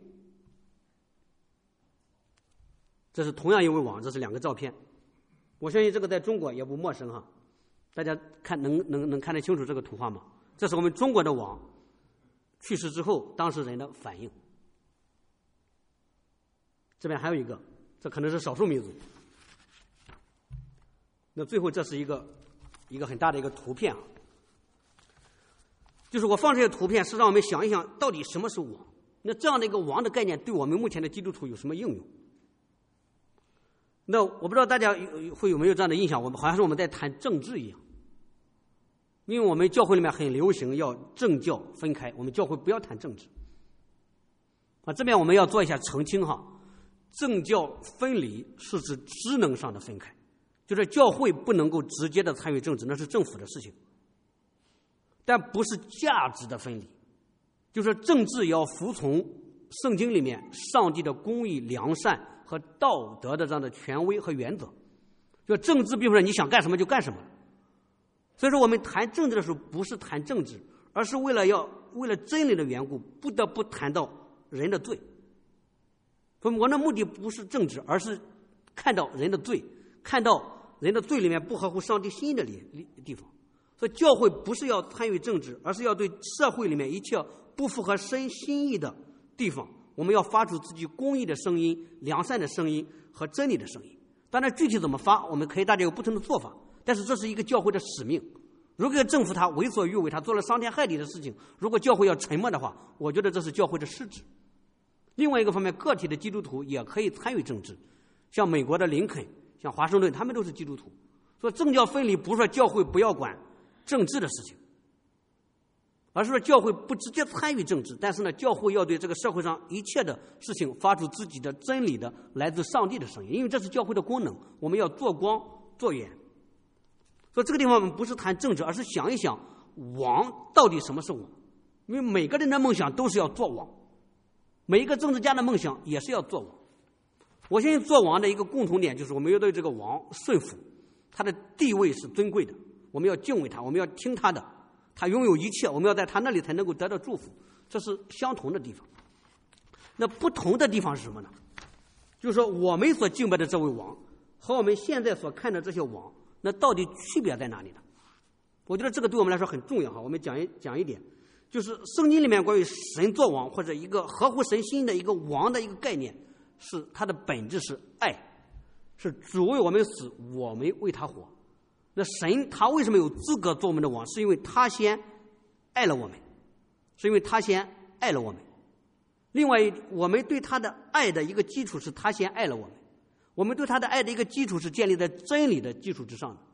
这是同样一位王，这是两个照片。我相信这个在中国也不陌生哈，大家看能能能看得清楚这个图画吗？这是我们中国的王去世之后当时人的反应。这边还有一个，这可能是少数民族。那最后这是一个一个很大的一个图片啊，就是我放这些图片是让我们想一想，到底什么是王？那这样的一个王的概念对我们目前的基督徒有什么应用？那我不知道大家会有没有这样的印象，我们好像是我们在谈政治一样。因为我们教会里面很流行要政教分开，我们教会不要谈政治啊。这边我们要做一下澄清哈，政教分离是指职能上的分开，就是教会不能够直接的参与政治，那是政府的事情，但不是价值的分离，就是政治也要服从圣经里面上帝的公义、良善和道德的这样的权威和原则。就政治并不是你想干什么就干什么。所以说我们谈政治的时候不是谈政治，而是为了要为了真理的缘故不得不谈到人的罪。所以我的目的不是政治，而是看到人的罪，看到人的罪里面不合乎上帝心意的地方。所以教会不是要参与政治，而是要对社会里面一切不符合神心意的地方，我们要发出自己公义的声音、良善的声音和真理的声音。当然具体怎么发，我们可以大家有不同的做法，但是这是一个教会的使命。如果政府他为所欲为，他做了伤天害理的事情，如果教会要沉默的话，我觉得这是教会的失职。另外一个方面，个体的基督徒也可以参与政治，像美国的林肯，像华盛顿，他们都是基督徒。所以政教分离不是说教会不要管政治的事情，而是说教会不直接参与政治，但是呢，教会要对这个社会上一切的事情发出自己的真理的来自上帝的声音，因为这是教会的功能，我们要做光做盐。所以这个地方我们不是谈政治，而是想一想王到底什么是王。因为每个人的梦想都是要做王，每一个政治家的梦想也是要做王。我相信做王的一个共同点就是我们要对这个王顺服，他的地位是尊贵的，我们要敬畏他，我们要听他的，他拥有一切，我们要在他那里才能够得到祝福，这是相同的地方。那不同的地方是什么呢？就是说我们所敬拜的这位王和我们现在所看的这些王，那到底区别在哪里呢？我觉得这个对我们来说很重要哈。我们讲一讲一点，就是圣经里面关于神作王或者一个合乎神心的一个王的一个概念，是它的本质是爱，是主为我们死，我们为他活。那神他为什么有资格做我们的王？是因为他先爱了我们，是因为他先爱了我们。另外我们对他的爱的一个基础是他先爱了我们，我们对他的爱的一个基础是建立在真理的基础之上的。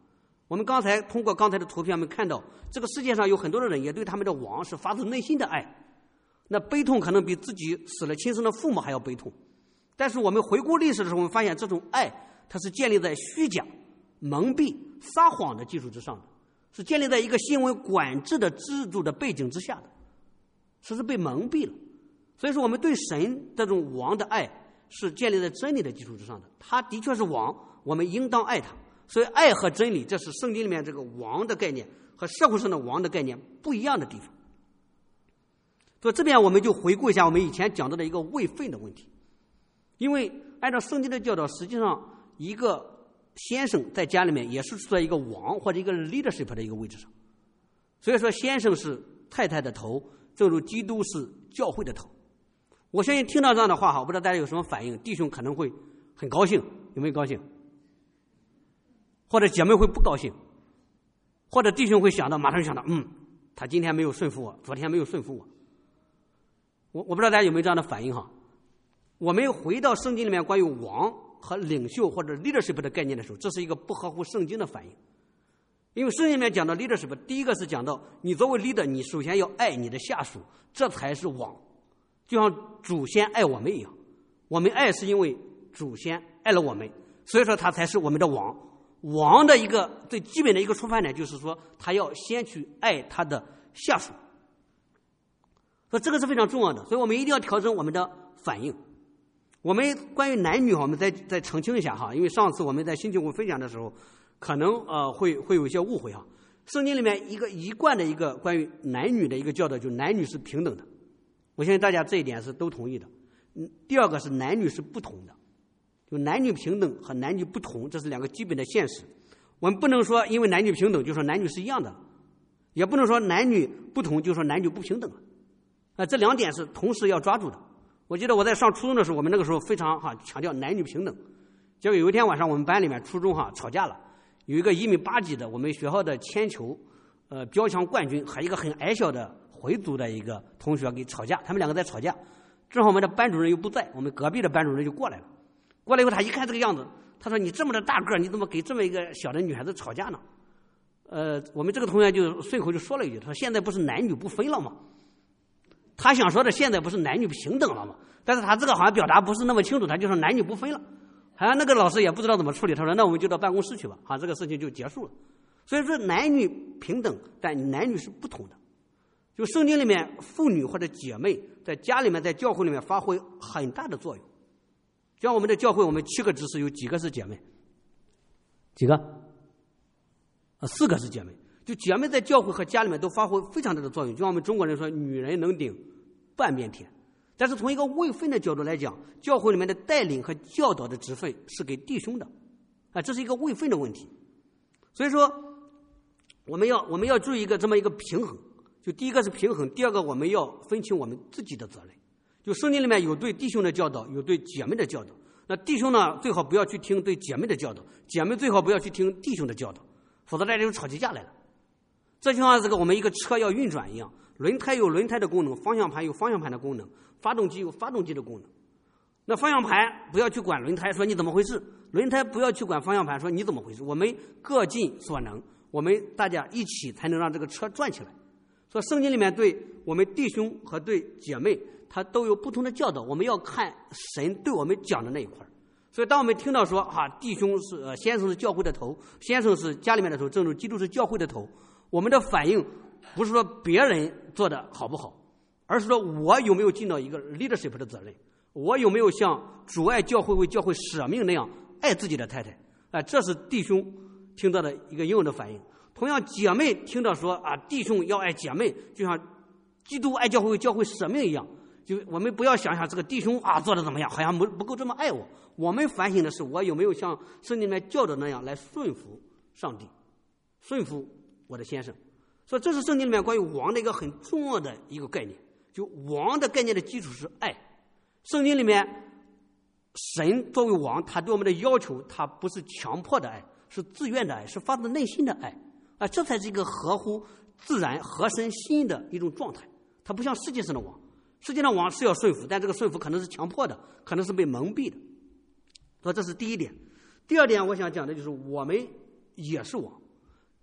我们刚才通过刚才的图片，我们看到这个世界上有很多的人也对他们的王是发自内心的爱，那悲痛可能比自己死了亲生的父母还要悲痛。但是我们回顾历史的时候，我们发现这种爱它是建立在虚假、蒙蔽、撒谎的基础之上的，是建立在一个新闻管制的制度的背景之下的，这是被蒙蔽了。所以说我们对神这种王的爱是建立在真理的基础之上的，他的确是王，我们应当爱他。所以爱和真理，这是圣经里面这个王的概念和社会上的王的概念不一样的地方。所以这边我们就回顾一下我们以前讲到的一个位分的问题。因为按照圣经的教导，实际上一个先生在家里面也是处在一个王或者一个 leadership 的一个位置上。所以说先生是太太的头，正如基督是教会的头。我相信听到这样的话，我不知道大家有什么反应，弟兄可能会很高兴，有没有高兴？或者姐妹会不高兴，或者弟兄会想到，马上想到，嗯，他今天没有顺服我，昨天没有顺服我。我我不知道大家有没有这样的反应哈。我们回到圣经里面关于王和领袖或者 leadership 的概念的时候，这是一个不合乎圣经的反应。因为圣经里面讲到 leadership， 第一个是讲到你作为 leader， 你首先要爱你的下属，这才是王，就像主先爱我们一样。我们爱是因为主先爱了我们，所以说他才是我们的王。王的一个最基本的一个出发点就是说，他要先去爱他的下属，所以这个是非常重要的。所以我们一定要调整我们的反应。我们关于男女哈，我们再再澄清一下哈，因为上次我们在新教会分享的时候，可能呃会会有一些误会哈。圣经里面一个一贯的一个关于男女的一个教导，就是男女是平等的，我相信大家这一点是都同意的。嗯，第二个是男女是不同的。就男女平等和男女不同，这是两个基本的现实。我们不能说因为男女平等就说男女是一样的，也不能说男女不同就说男女不平等了。啊，这两点是同时要抓住的。我记得我在上初中的时候，我们那个时候非常哈强调男女平等。结果有一天晚上，我们班里面初中哈吵架了，有一个一米八几的我们学校的铅球呃标枪冠军和一个很矮小的回族的一个同学给吵架，他们两个在吵架。正好我们的班主任又不在，我们隔壁的班主任就过来了。过来以后，他一看这个样子，他说：“你这么的大个，你怎么给这么一个小的女孩子吵架呢？”呃，我们这个同学就顺口就说了一句：“他说现在不是男女不分了吗？”他想说的现在不是男女平等了吗？但是他这个好像表达不是那么清楚，他就说男女不分了。好像那个老师也不知道怎么处理，他说：“那我们就到办公室去吧。”啊，这个事情就结束了。所以说男女平等，但男女是不同的。就圣经里面妇女或者姐妹在家里面在教会里面发挥很大的作用。像我们的教会，我们七个执事有几个是姐妹？几个？啊，四个是姐妹。就姐妹在教会和家里面都发挥非常大的作用。就像我们中国人说，女人能顶半边天。但是从一个位分的角度来讲，教会里面的带领和教导的职分是给弟兄的，啊，这是一个位分的问题。所以说，我们要我们要注意一个这么一个平衡。就第一个是平衡，第二个我们要分清我们自己的责任。就圣经里面有对弟兄的教导，有对姐妹的教导。那弟兄呢，最好不要去听对姐妹的教导；姐妹最好不要去听弟兄的教导，否则大家就吵起架来了。这就像这个我们一个车要运转一样，轮胎有轮胎的功能，方向盘有方向盘的功能，发动机有发动机的功能。那方向盘不要去管轮胎，说你怎么回事；轮胎不要去管方向盘，说你怎么回事。我们各尽所能，我们大家一起才能让这个车转起来。所以圣经里面对我们弟兄和对姐妹，他都有不同的教导，我们要看神对我们讲的那一块。所以当我们听到说啊，弟兄是、呃、先生是教会的头，先生是家里面的头，正如基督是教会的头，我们的反应不是说别人做的好不好，而是说我有没有尽到一个 leadership 的责任，我有没有像主爱教会为教会舍命那样爱自己的太太。啊、呃，这是弟兄听到的一个应有的反应。同样姐妹听到说啊，弟兄要爱姐妹，就像基督爱教会为教会舍命一样。就我们不要想想这个弟兄啊做的怎么样，好像不不够这么爱我。我们反省的是我有没有像圣经里面教导那样来顺服上帝，顺服我的先生。所以这是圣经里面关于王的一个很重要的一个概念。就王的概念的基础是爱。圣经里面神作为王，他对我们的要求，他不是强迫的爱，是自愿的爱，是发自内心的爱啊，这才是一个合乎自然合神心意的一种状态。他不像世界上的王，世界上王是要顺服，但这个顺服可能是强迫的，可能是被蒙蔽的。所以这是第一点。第二点我想讲的就是我们也是王。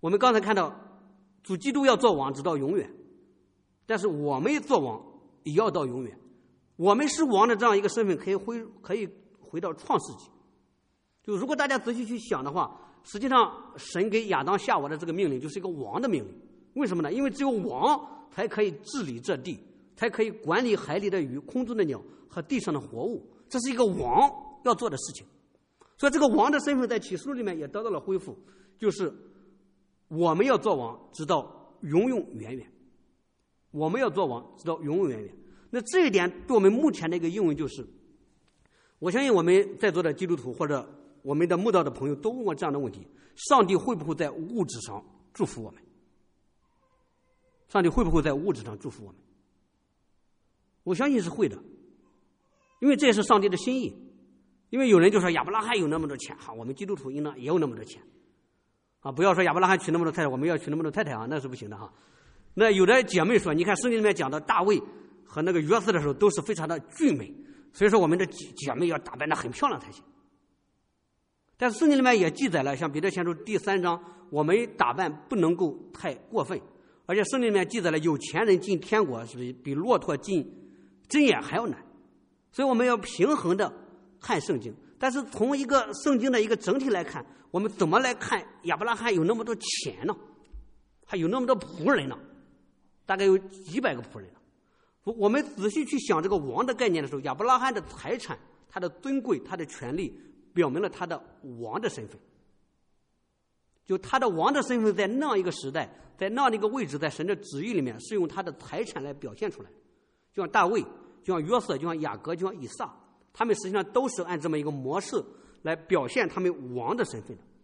我们刚才看到主基督要做王直到永远，但是我们做王也要到永远。我们是王的这样一个身份可以回可以回到创世纪。就如果大家仔细去想的话，实际上神给亚当夏娃的这个命令就是一个王的命令。为什么呢？因为只有王才可以治理这地，才可以管理海里的鱼、空中的鸟和地上的活物，这是一个王要做的事情。所以这个王的身份在启示录里面也得到了恢复，就是我们要做王直到永永远远，我们要做王直到永永远远。那这一点对我们目前的一个应用就是，我相信我们在座的基督徒或者我们的慕道的朋友都问过这样的问题：上帝会不会在物质上祝福我们？上帝会不会在物质上祝福我们？我相信是会的，因为这也是上帝的心意。因为有人就说亚伯拉罕有那么多钱，哈，我们基督徒应当也有那么多钱，啊，不要说亚伯拉罕娶那么多太太，我们要娶那么多太太啊，那是不行的哈。那有的姐妹说，你看圣经里面讲到大卫和那个约瑟的时候，都是非常的俊美，所以说我们的姐妹要打扮得很漂亮才行。但是圣经里面也记载了，像彼得前书第三章，我们打扮不能够太过分，而且圣经里面记载了有钱人进天国是比骆驼进针眼还要难，所以我们要平衡的看圣经。但是从一个圣经的一个整体来看，我们怎么来看亚伯拉罕有那么多钱呢？还有那么多仆人呢？大概有几百个仆人呢。我们仔细去想这个王的概念的时候，亚伯拉罕的财产、他的尊贵、他的权利，表明了他的王的身份。就他的王的身份在那样一个时代，在那样的一个位置，在神的旨意里面，是用他的财产来表现出来的。就像大卫，就像约瑟，就像雅各，就像以撒，他们实际上都是按这么一个模式来表现他们王的身份的。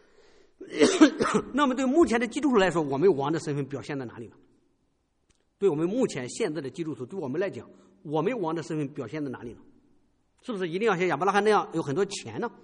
那么对目前的基督徒来说，我们王的身份表现在哪里呢？对我们目前现在的基督徒，对我们来讲，我们王的身份表现在哪里呢？是不是一定要像亚伯拉罕那样有很多钱呢？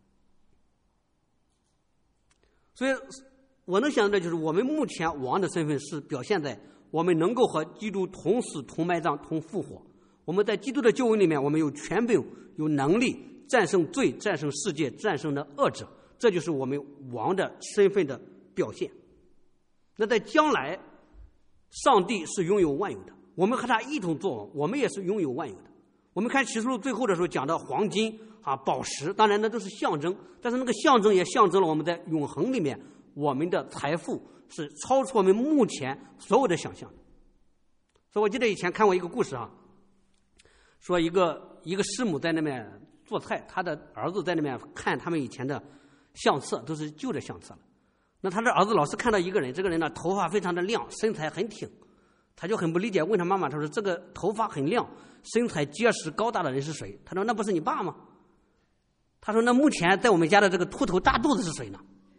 所以我能想到的就是，我们目前王的身份是表现在我们能够和基督同死、同埋葬、同复活。我们在基督的救恩里面，我们有权柄、有能力战胜罪、战胜世界、战胜的恶者，这就是我们王的身份的表现。那在将来，上帝是拥有万有的，我们和他一同作王，我们也是拥有万有的。我们看启示录最后的时候讲到黄金啊、宝石，当然那都是象征，但是那个象征也象征了我们在永恒里面，我们的财富是超出我们目前所有的想象的。所以我记得以前看过一个故事啊，说一个一个师母在那边做菜，他的儿子在那边看他们以前的相册，都是旧的相册了。那他的儿子老是看到一个人，这个人呢头发非常的亮，身材很挺，他就很不理解，问他妈妈，他说这个头发很亮、身材结实高大的人是谁？他说那不是你爸吗？他说那目前在我们家的这个秃头大肚子是谁呢？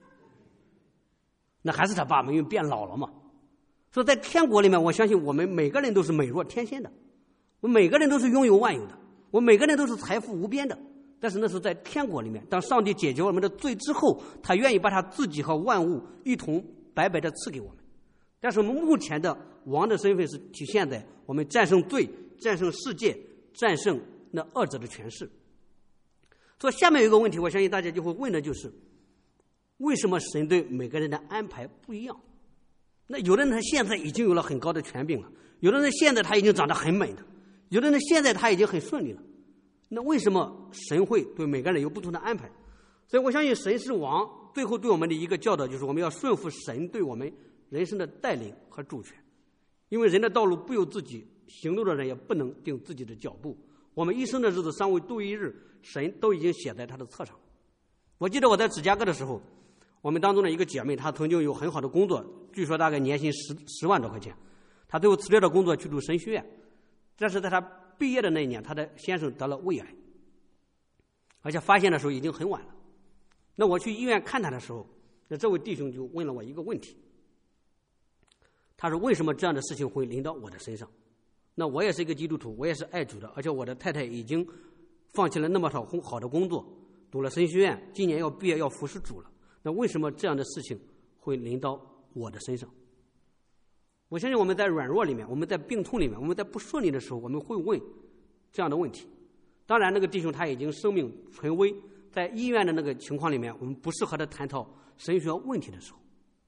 那还是他爸，因为变老了嘛。所以在天国里面，我相信我们每个人都是美若天仙的，我们每个人都是拥有万有的，我们每个人都是财富无边的。但是那是在天国里面，当上帝解决我们的罪之后，他愿意把他自己和万物一同白白的赐给我们。但是我们目前的王的身份是体现在我们战胜罪、战胜世界、战胜那恶者的权势。所以下面有一个问题，我相信大家就会问的就是，为什么神对每个人的安排不一样？那有的人他现在已经有了很高的权柄了，有的人现在他已经长得很美了，有的人现在他已经很顺利了。那为什么神会对每个人有不同的安排？所以我相信神是王，最后对我们的一个教导就是我们要顺服神对我们人生的带领和主权。因为人的道路不由自己，行路的人也不能定自己的脚步。我们一生的日子尚未度一日，神都已经写在他的册上。我记得我在芝加哥的时候，我们当中的一个姐妹，她曾经有很好的工作，据说大概年薪十十万多块钱。她最后辞掉了工作去读神学院，但是在她毕业的那一年，她的先生得了胃癌，而且发现的时候已经很晚了。那我去医院看他的时候，那这位弟兄就问了我一个问题，他说为什么这样的事情会临到我的身上？那我也是一个基督徒，我也是爱主的，而且我的太太已经放弃了那么好好的工作，读了神学院，今年要毕业要服侍主了，那为什么这样的事情会临到我的身上？我相信我们在软弱里面，我们在病痛里面，我们在不顺利的时候，我们会问这样的问题。当然那个弟兄他已经生命垂危，在医院的那个情况里面，我们不适合他探讨神学问题的时候，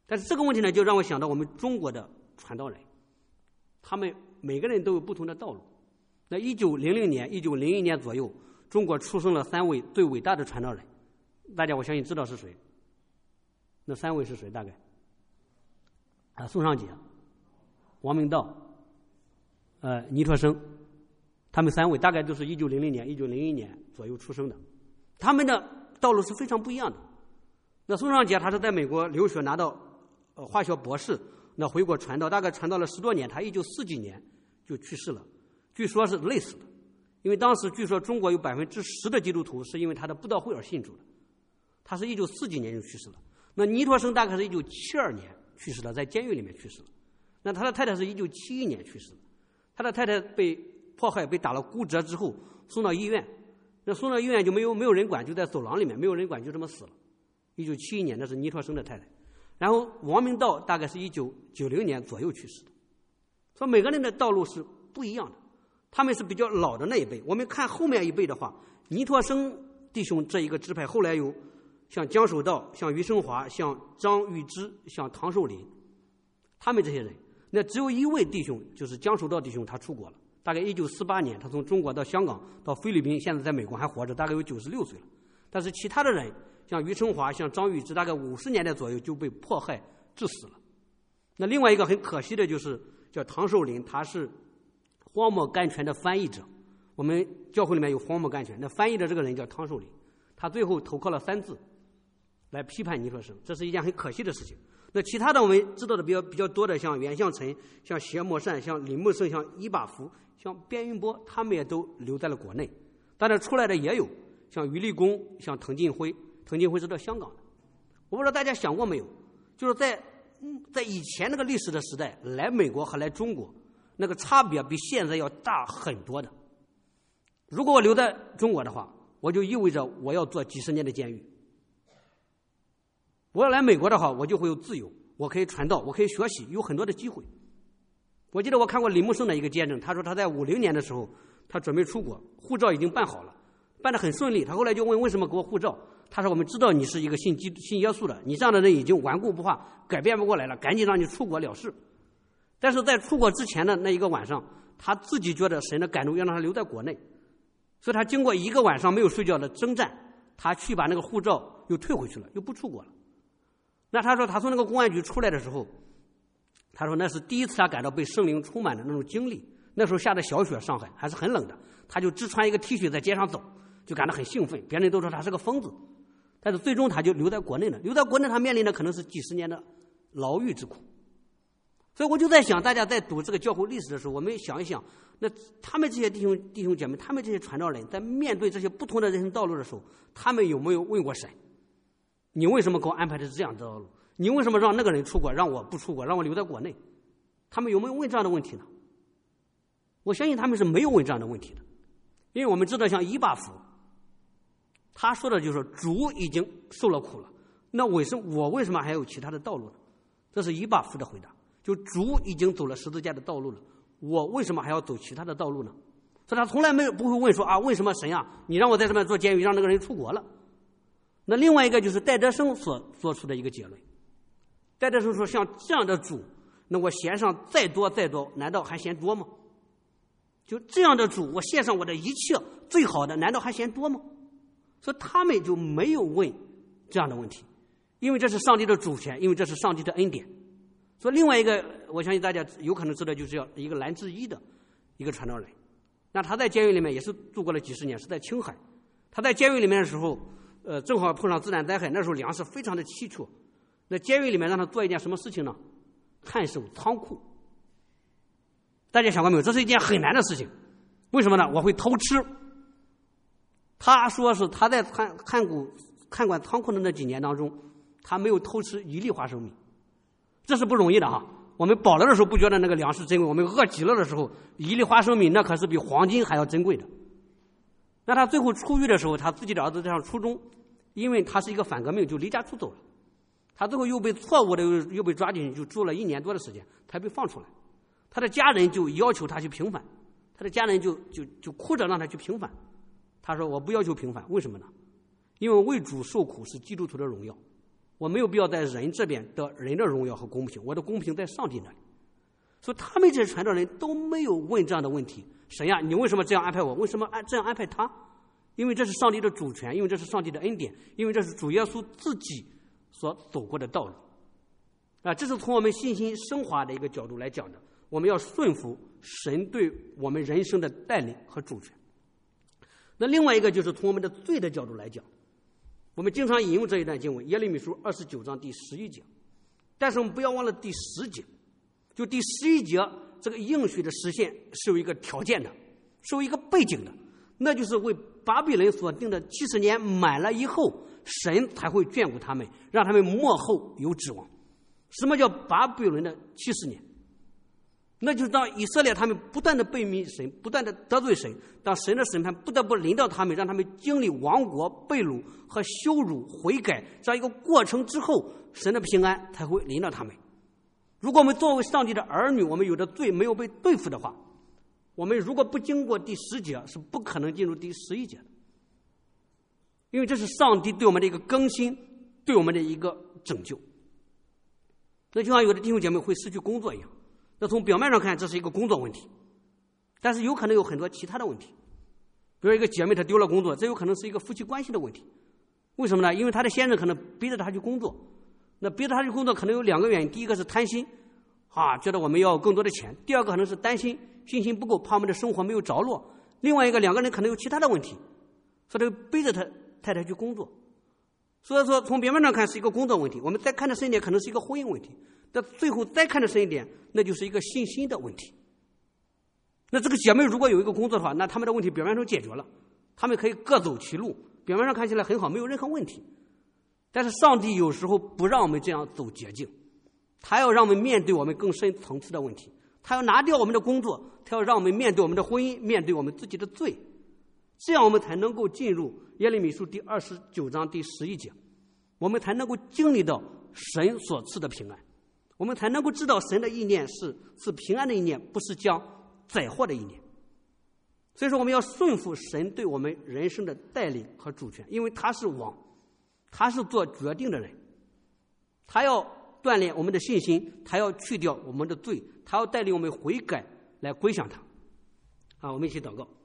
但是这个问题呢，就让我想到我们中国的传道人，他们每个人都有不同的道路。那一九零零年、一九零一年左右，中国出生了三位最伟大的传道人，大家我相信知道是谁。那三位是谁？大概啊，宋尚节、王明道、呃，倪柝声，他们三位大概都是一九零零年、一九零一年左右出生的，他们的道路是非常不一样的。那宋尚节他是在美国留学，拿到呃化学博士，那回国传道，大概传道了十多年，他一九四几年就去世了，据说是累死的，因为当时据说中国有百分之十的基督徒是因为他的布道会而信主的，他是一九四几年就去世了。那倪柝声大概是一九七二年去世了，在监狱里面去世了。那他的太太是一九七一年去世的，他的太太被迫害，被打了骨折之后送到医院，那送到医院就没有没有人管，就在走廊里面没有人管，就这么死了。一九七一年，那是倪柝声的太太。然后王明道大概是一九九零年左右去世的。所以每个人的道路是不一样的，他们是比较老的那一辈。我们看后面一辈的话，倪柝声弟兄这一个支派，后来有像江守道、像余生华、像张玉芝、像唐寿林，他们这些人，那只有一位弟兄，就是江守道弟兄，他出国了。大概一九四八年，他从中国到香港，到菲律宾，现在在美国还活着，大概有九十六岁了。但是其他的人，像余生华、像张玉芝，大概五十年代左右就被迫害致死了。那另外一个很可惜的就是叫唐寿林，他是荒漠甘泉的翻译者。我们教会里面有荒漠甘泉，那翻译的这个人叫唐寿林，他最后投靠了三自，来批判倪柝声，这是一件很可惜的事情。那其他的我们知道的比较比较多的，像袁向臣、像谢默善、像李木胜、像伊巴福、像边云波，他们也都留在了国内。当然出来的也有像余立功、像滕近辉，滕近辉是到香港的。我不知道大家想过没有，就是在在以前那个历史的时代，来美国和来中国那个差别比现在要大很多的。如果我留在中国的话，我就意味着我要坐几十年的监狱。我要来美国的话，我就会有自由，我可以传道，我可以学习，有很多的机会。我记得我看过李木胜的一个见证，他说他在五零年的时候，他准备出国，护照已经办好了，办得很顺利。他后来就问为什么给我护照，他说我们知道你是一个信基信耶稣的，你这样的人已经顽固不化，改变不过来了，赶紧让你出国了事。但是在出国之前的那一个晚上，他自己觉得神的感动要让他留在国内，所以他经过一个晚上没有睡觉的征战，他去把那个护照又退回去了，又不出国了。那他说他从那个公安局出来的时候，他说那是第一次他感到被圣灵充满的那种经历。那时候下的小雪，上海还是很冷的，他就只穿一个 T 恤在街上走，就感到很兴奋，别人都说他是个疯子。但是最终他就留在国内了，留在国内他面临的可能是几十年的牢狱之苦。所以我就在想，大家在读这个教会历史的时候，我们想一想，那他们这些弟兄弟兄姐妹，他们这些传道人在面对这些不同的人生道路的时候，他们有没有问过神，你为什么给我安排的是这样的道路？你为什么让那个人出国，让我不出国，让我留在国内？他们有没有问这样的问题呢？我相信他们是没有问这样的问题的，因为我们知道像伊巴福，他说的就是主已经受了苦了，那为什么我为什么还有其他的道路呢？这是伊巴福的回答，就主已经走了十字架的道路了，我为什么还要走其他的道路呢？所以他从来没有不会问说啊，为什么神啊，你让我在这边做监狱，让那个人出国了？那另外一个就是戴德生所做出的一个结论，戴德生说，像这样的主，那我献上再多再多，难道还嫌多吗？就这样的主，我献上我的一切最好的，难道还嫌多吗？所以他们就没有问这样的问题，因为这是上帝的主权，因为这是上帝的恩典。所以另外一个，我相信大家有可能知道，就是要一个蓝志一的一个传道人，那他在监狱里面也是度过了几十年，是在青海。他在监狱里面的时候，呃，正好碰上自然灾害，那时候粮食非常的稀缺。那监狱里面让他做一件什么事情呢？看守仓库。大家想过没有？这是一件很难的事情。为什么呢？我会偷吃。他说是他在看看顾看管仓库的那几年当中，他没有偷吃一粒花生米，这是不容易的哈。我们饱了的时候不觉得那个粮食珍贵，我们饿极了的时候，一粒花生米那可是比黄金还要珍贵的。那他最后出狱的时候，他自己的儿子在上初中，因为他是一个反革命，就离家出走了。他最后又被错误的又又被抓进去，就住了一年多的时间，才被放出来。他的家人就要求他去平反，他的家人就就就哭着让他去平反。他说我不要求平反，为什么呢？因为为主受苦是基督徒的荣耀， 我没有必要在人这边得人的荣耀和公平，我的公平在上帝那里。所以他们这些传道人都没有问这样的问题：神呀，你为什么这样安排我？为什么安这样安排他？因为这是上帝的主权，因为这是上帝的恩典，因为这是主耶稣自己所走过的道路。啊，这是从我们信心升华的一个角度来讲的。我们要顺服神对我们人生的带领和主权。那另外一个就是从我们的罪的角度来讲，我们经常引用这一段经文，耶利米书二十九章第十一节。但是我们不要忘了第十节，就第十一节这个应许的实现是有一个条件的，是有一个背景的，那就是为巴比伦所定的七十年满了以后，神才会眷顾他们，让他们末后有指望。什么叫巴比伦的七十年？那就是当以色列他们不断的背逆神，不断的得罪神，当神的审判不得不临到他们，让他们经历亡国、被掳和羞辱、悔改这样一个过程之后，神的平安才会临到他们。如果我们作为上帝的儿女，我们有的罪没有被对付的话，我们如果不经过第十节，是不可能进入第十一节的。因为这是上帝对我们的一个更新，对我们的一个拯救。那就像有的弟兄姐妹会失去工作一样，那从表面上看这是一个工作问题，但是有可能有很多其他的问题。比如一个姐妹她丢了工作，这有可能是一个夫妻关系的问题。为什么呢？因为她的先生可能逼着她去工作，那逼着她去工作可能有两个原因，第一个是贪心啊，觉得我们要更多的钱；第二个可能是担心信心不够，怕我们的生活没有着落；另外一个两个人可能有其他的问题，所以逼着他太太去工作。所以说从表面上看是一个工作问题，我们再看的深一点可能是一个婚姻问题，但最后再看的深一点，那就是一个信心的问题。那这个姐妹如果有一个工作的话，那他们的问题表面上解决了，他们可以各走其路，表面上看起来很好，没有任何问题。但是上帝有时候不让我们这样走捷径，他要让我们面对我们更深层次的问题，他要拿掉我们的工作，他要让我们面对我们的婚姻，面对我们自己的罪，这样我们才能够进入耶利米书第二十九章第十一节，我们才能够经历到神所赐的平安，我们才能够知道神的意念是是平安的意念，不是将灾祸的意念。所以说我们要顺服神对我们人生的带领和主权，因为他是王，他是做决定的人，他要锻炼我们的信心，他要去掉我们的罪，他要带领我们悔改来归向他。啊，我们一起祷告。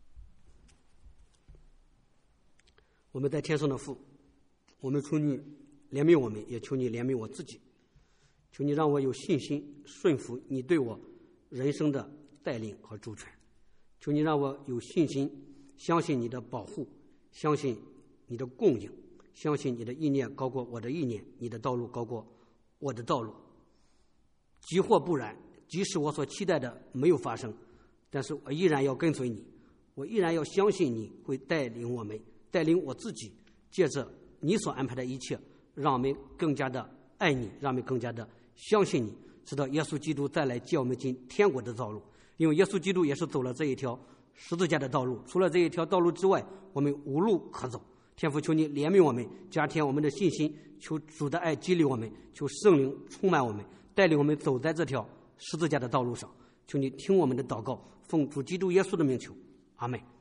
我们在天上的父，我们求你怜悯我们，也求你怜悯我自己，求你让我有信心顺服你对我人生的带领和主权，求你让我有信心相信你的保护，相信你的供应，相信你的意念高过我的意念，你的道路高过我的道路。即或不然，即使我所期待的没有发生，但是我依然要跟随你，我依然要相信你会带领我们，带领我自己，借着你所安排的一切，让我们更加的爱你，让我们更加的相信你，直到耶稣基督再来接我们进天国的道路。因为耶稣基督也是走了这一条十字架的道路，除了这一条道路之外，我们无路可走。天父，求你怜悯我们，加添我们的信心，求主的爱激励我们，求圣灵充满我们，带领我们走在这条十字架的道路上。求你听我们的祷告，奉主基督耶稣的名求，阿们。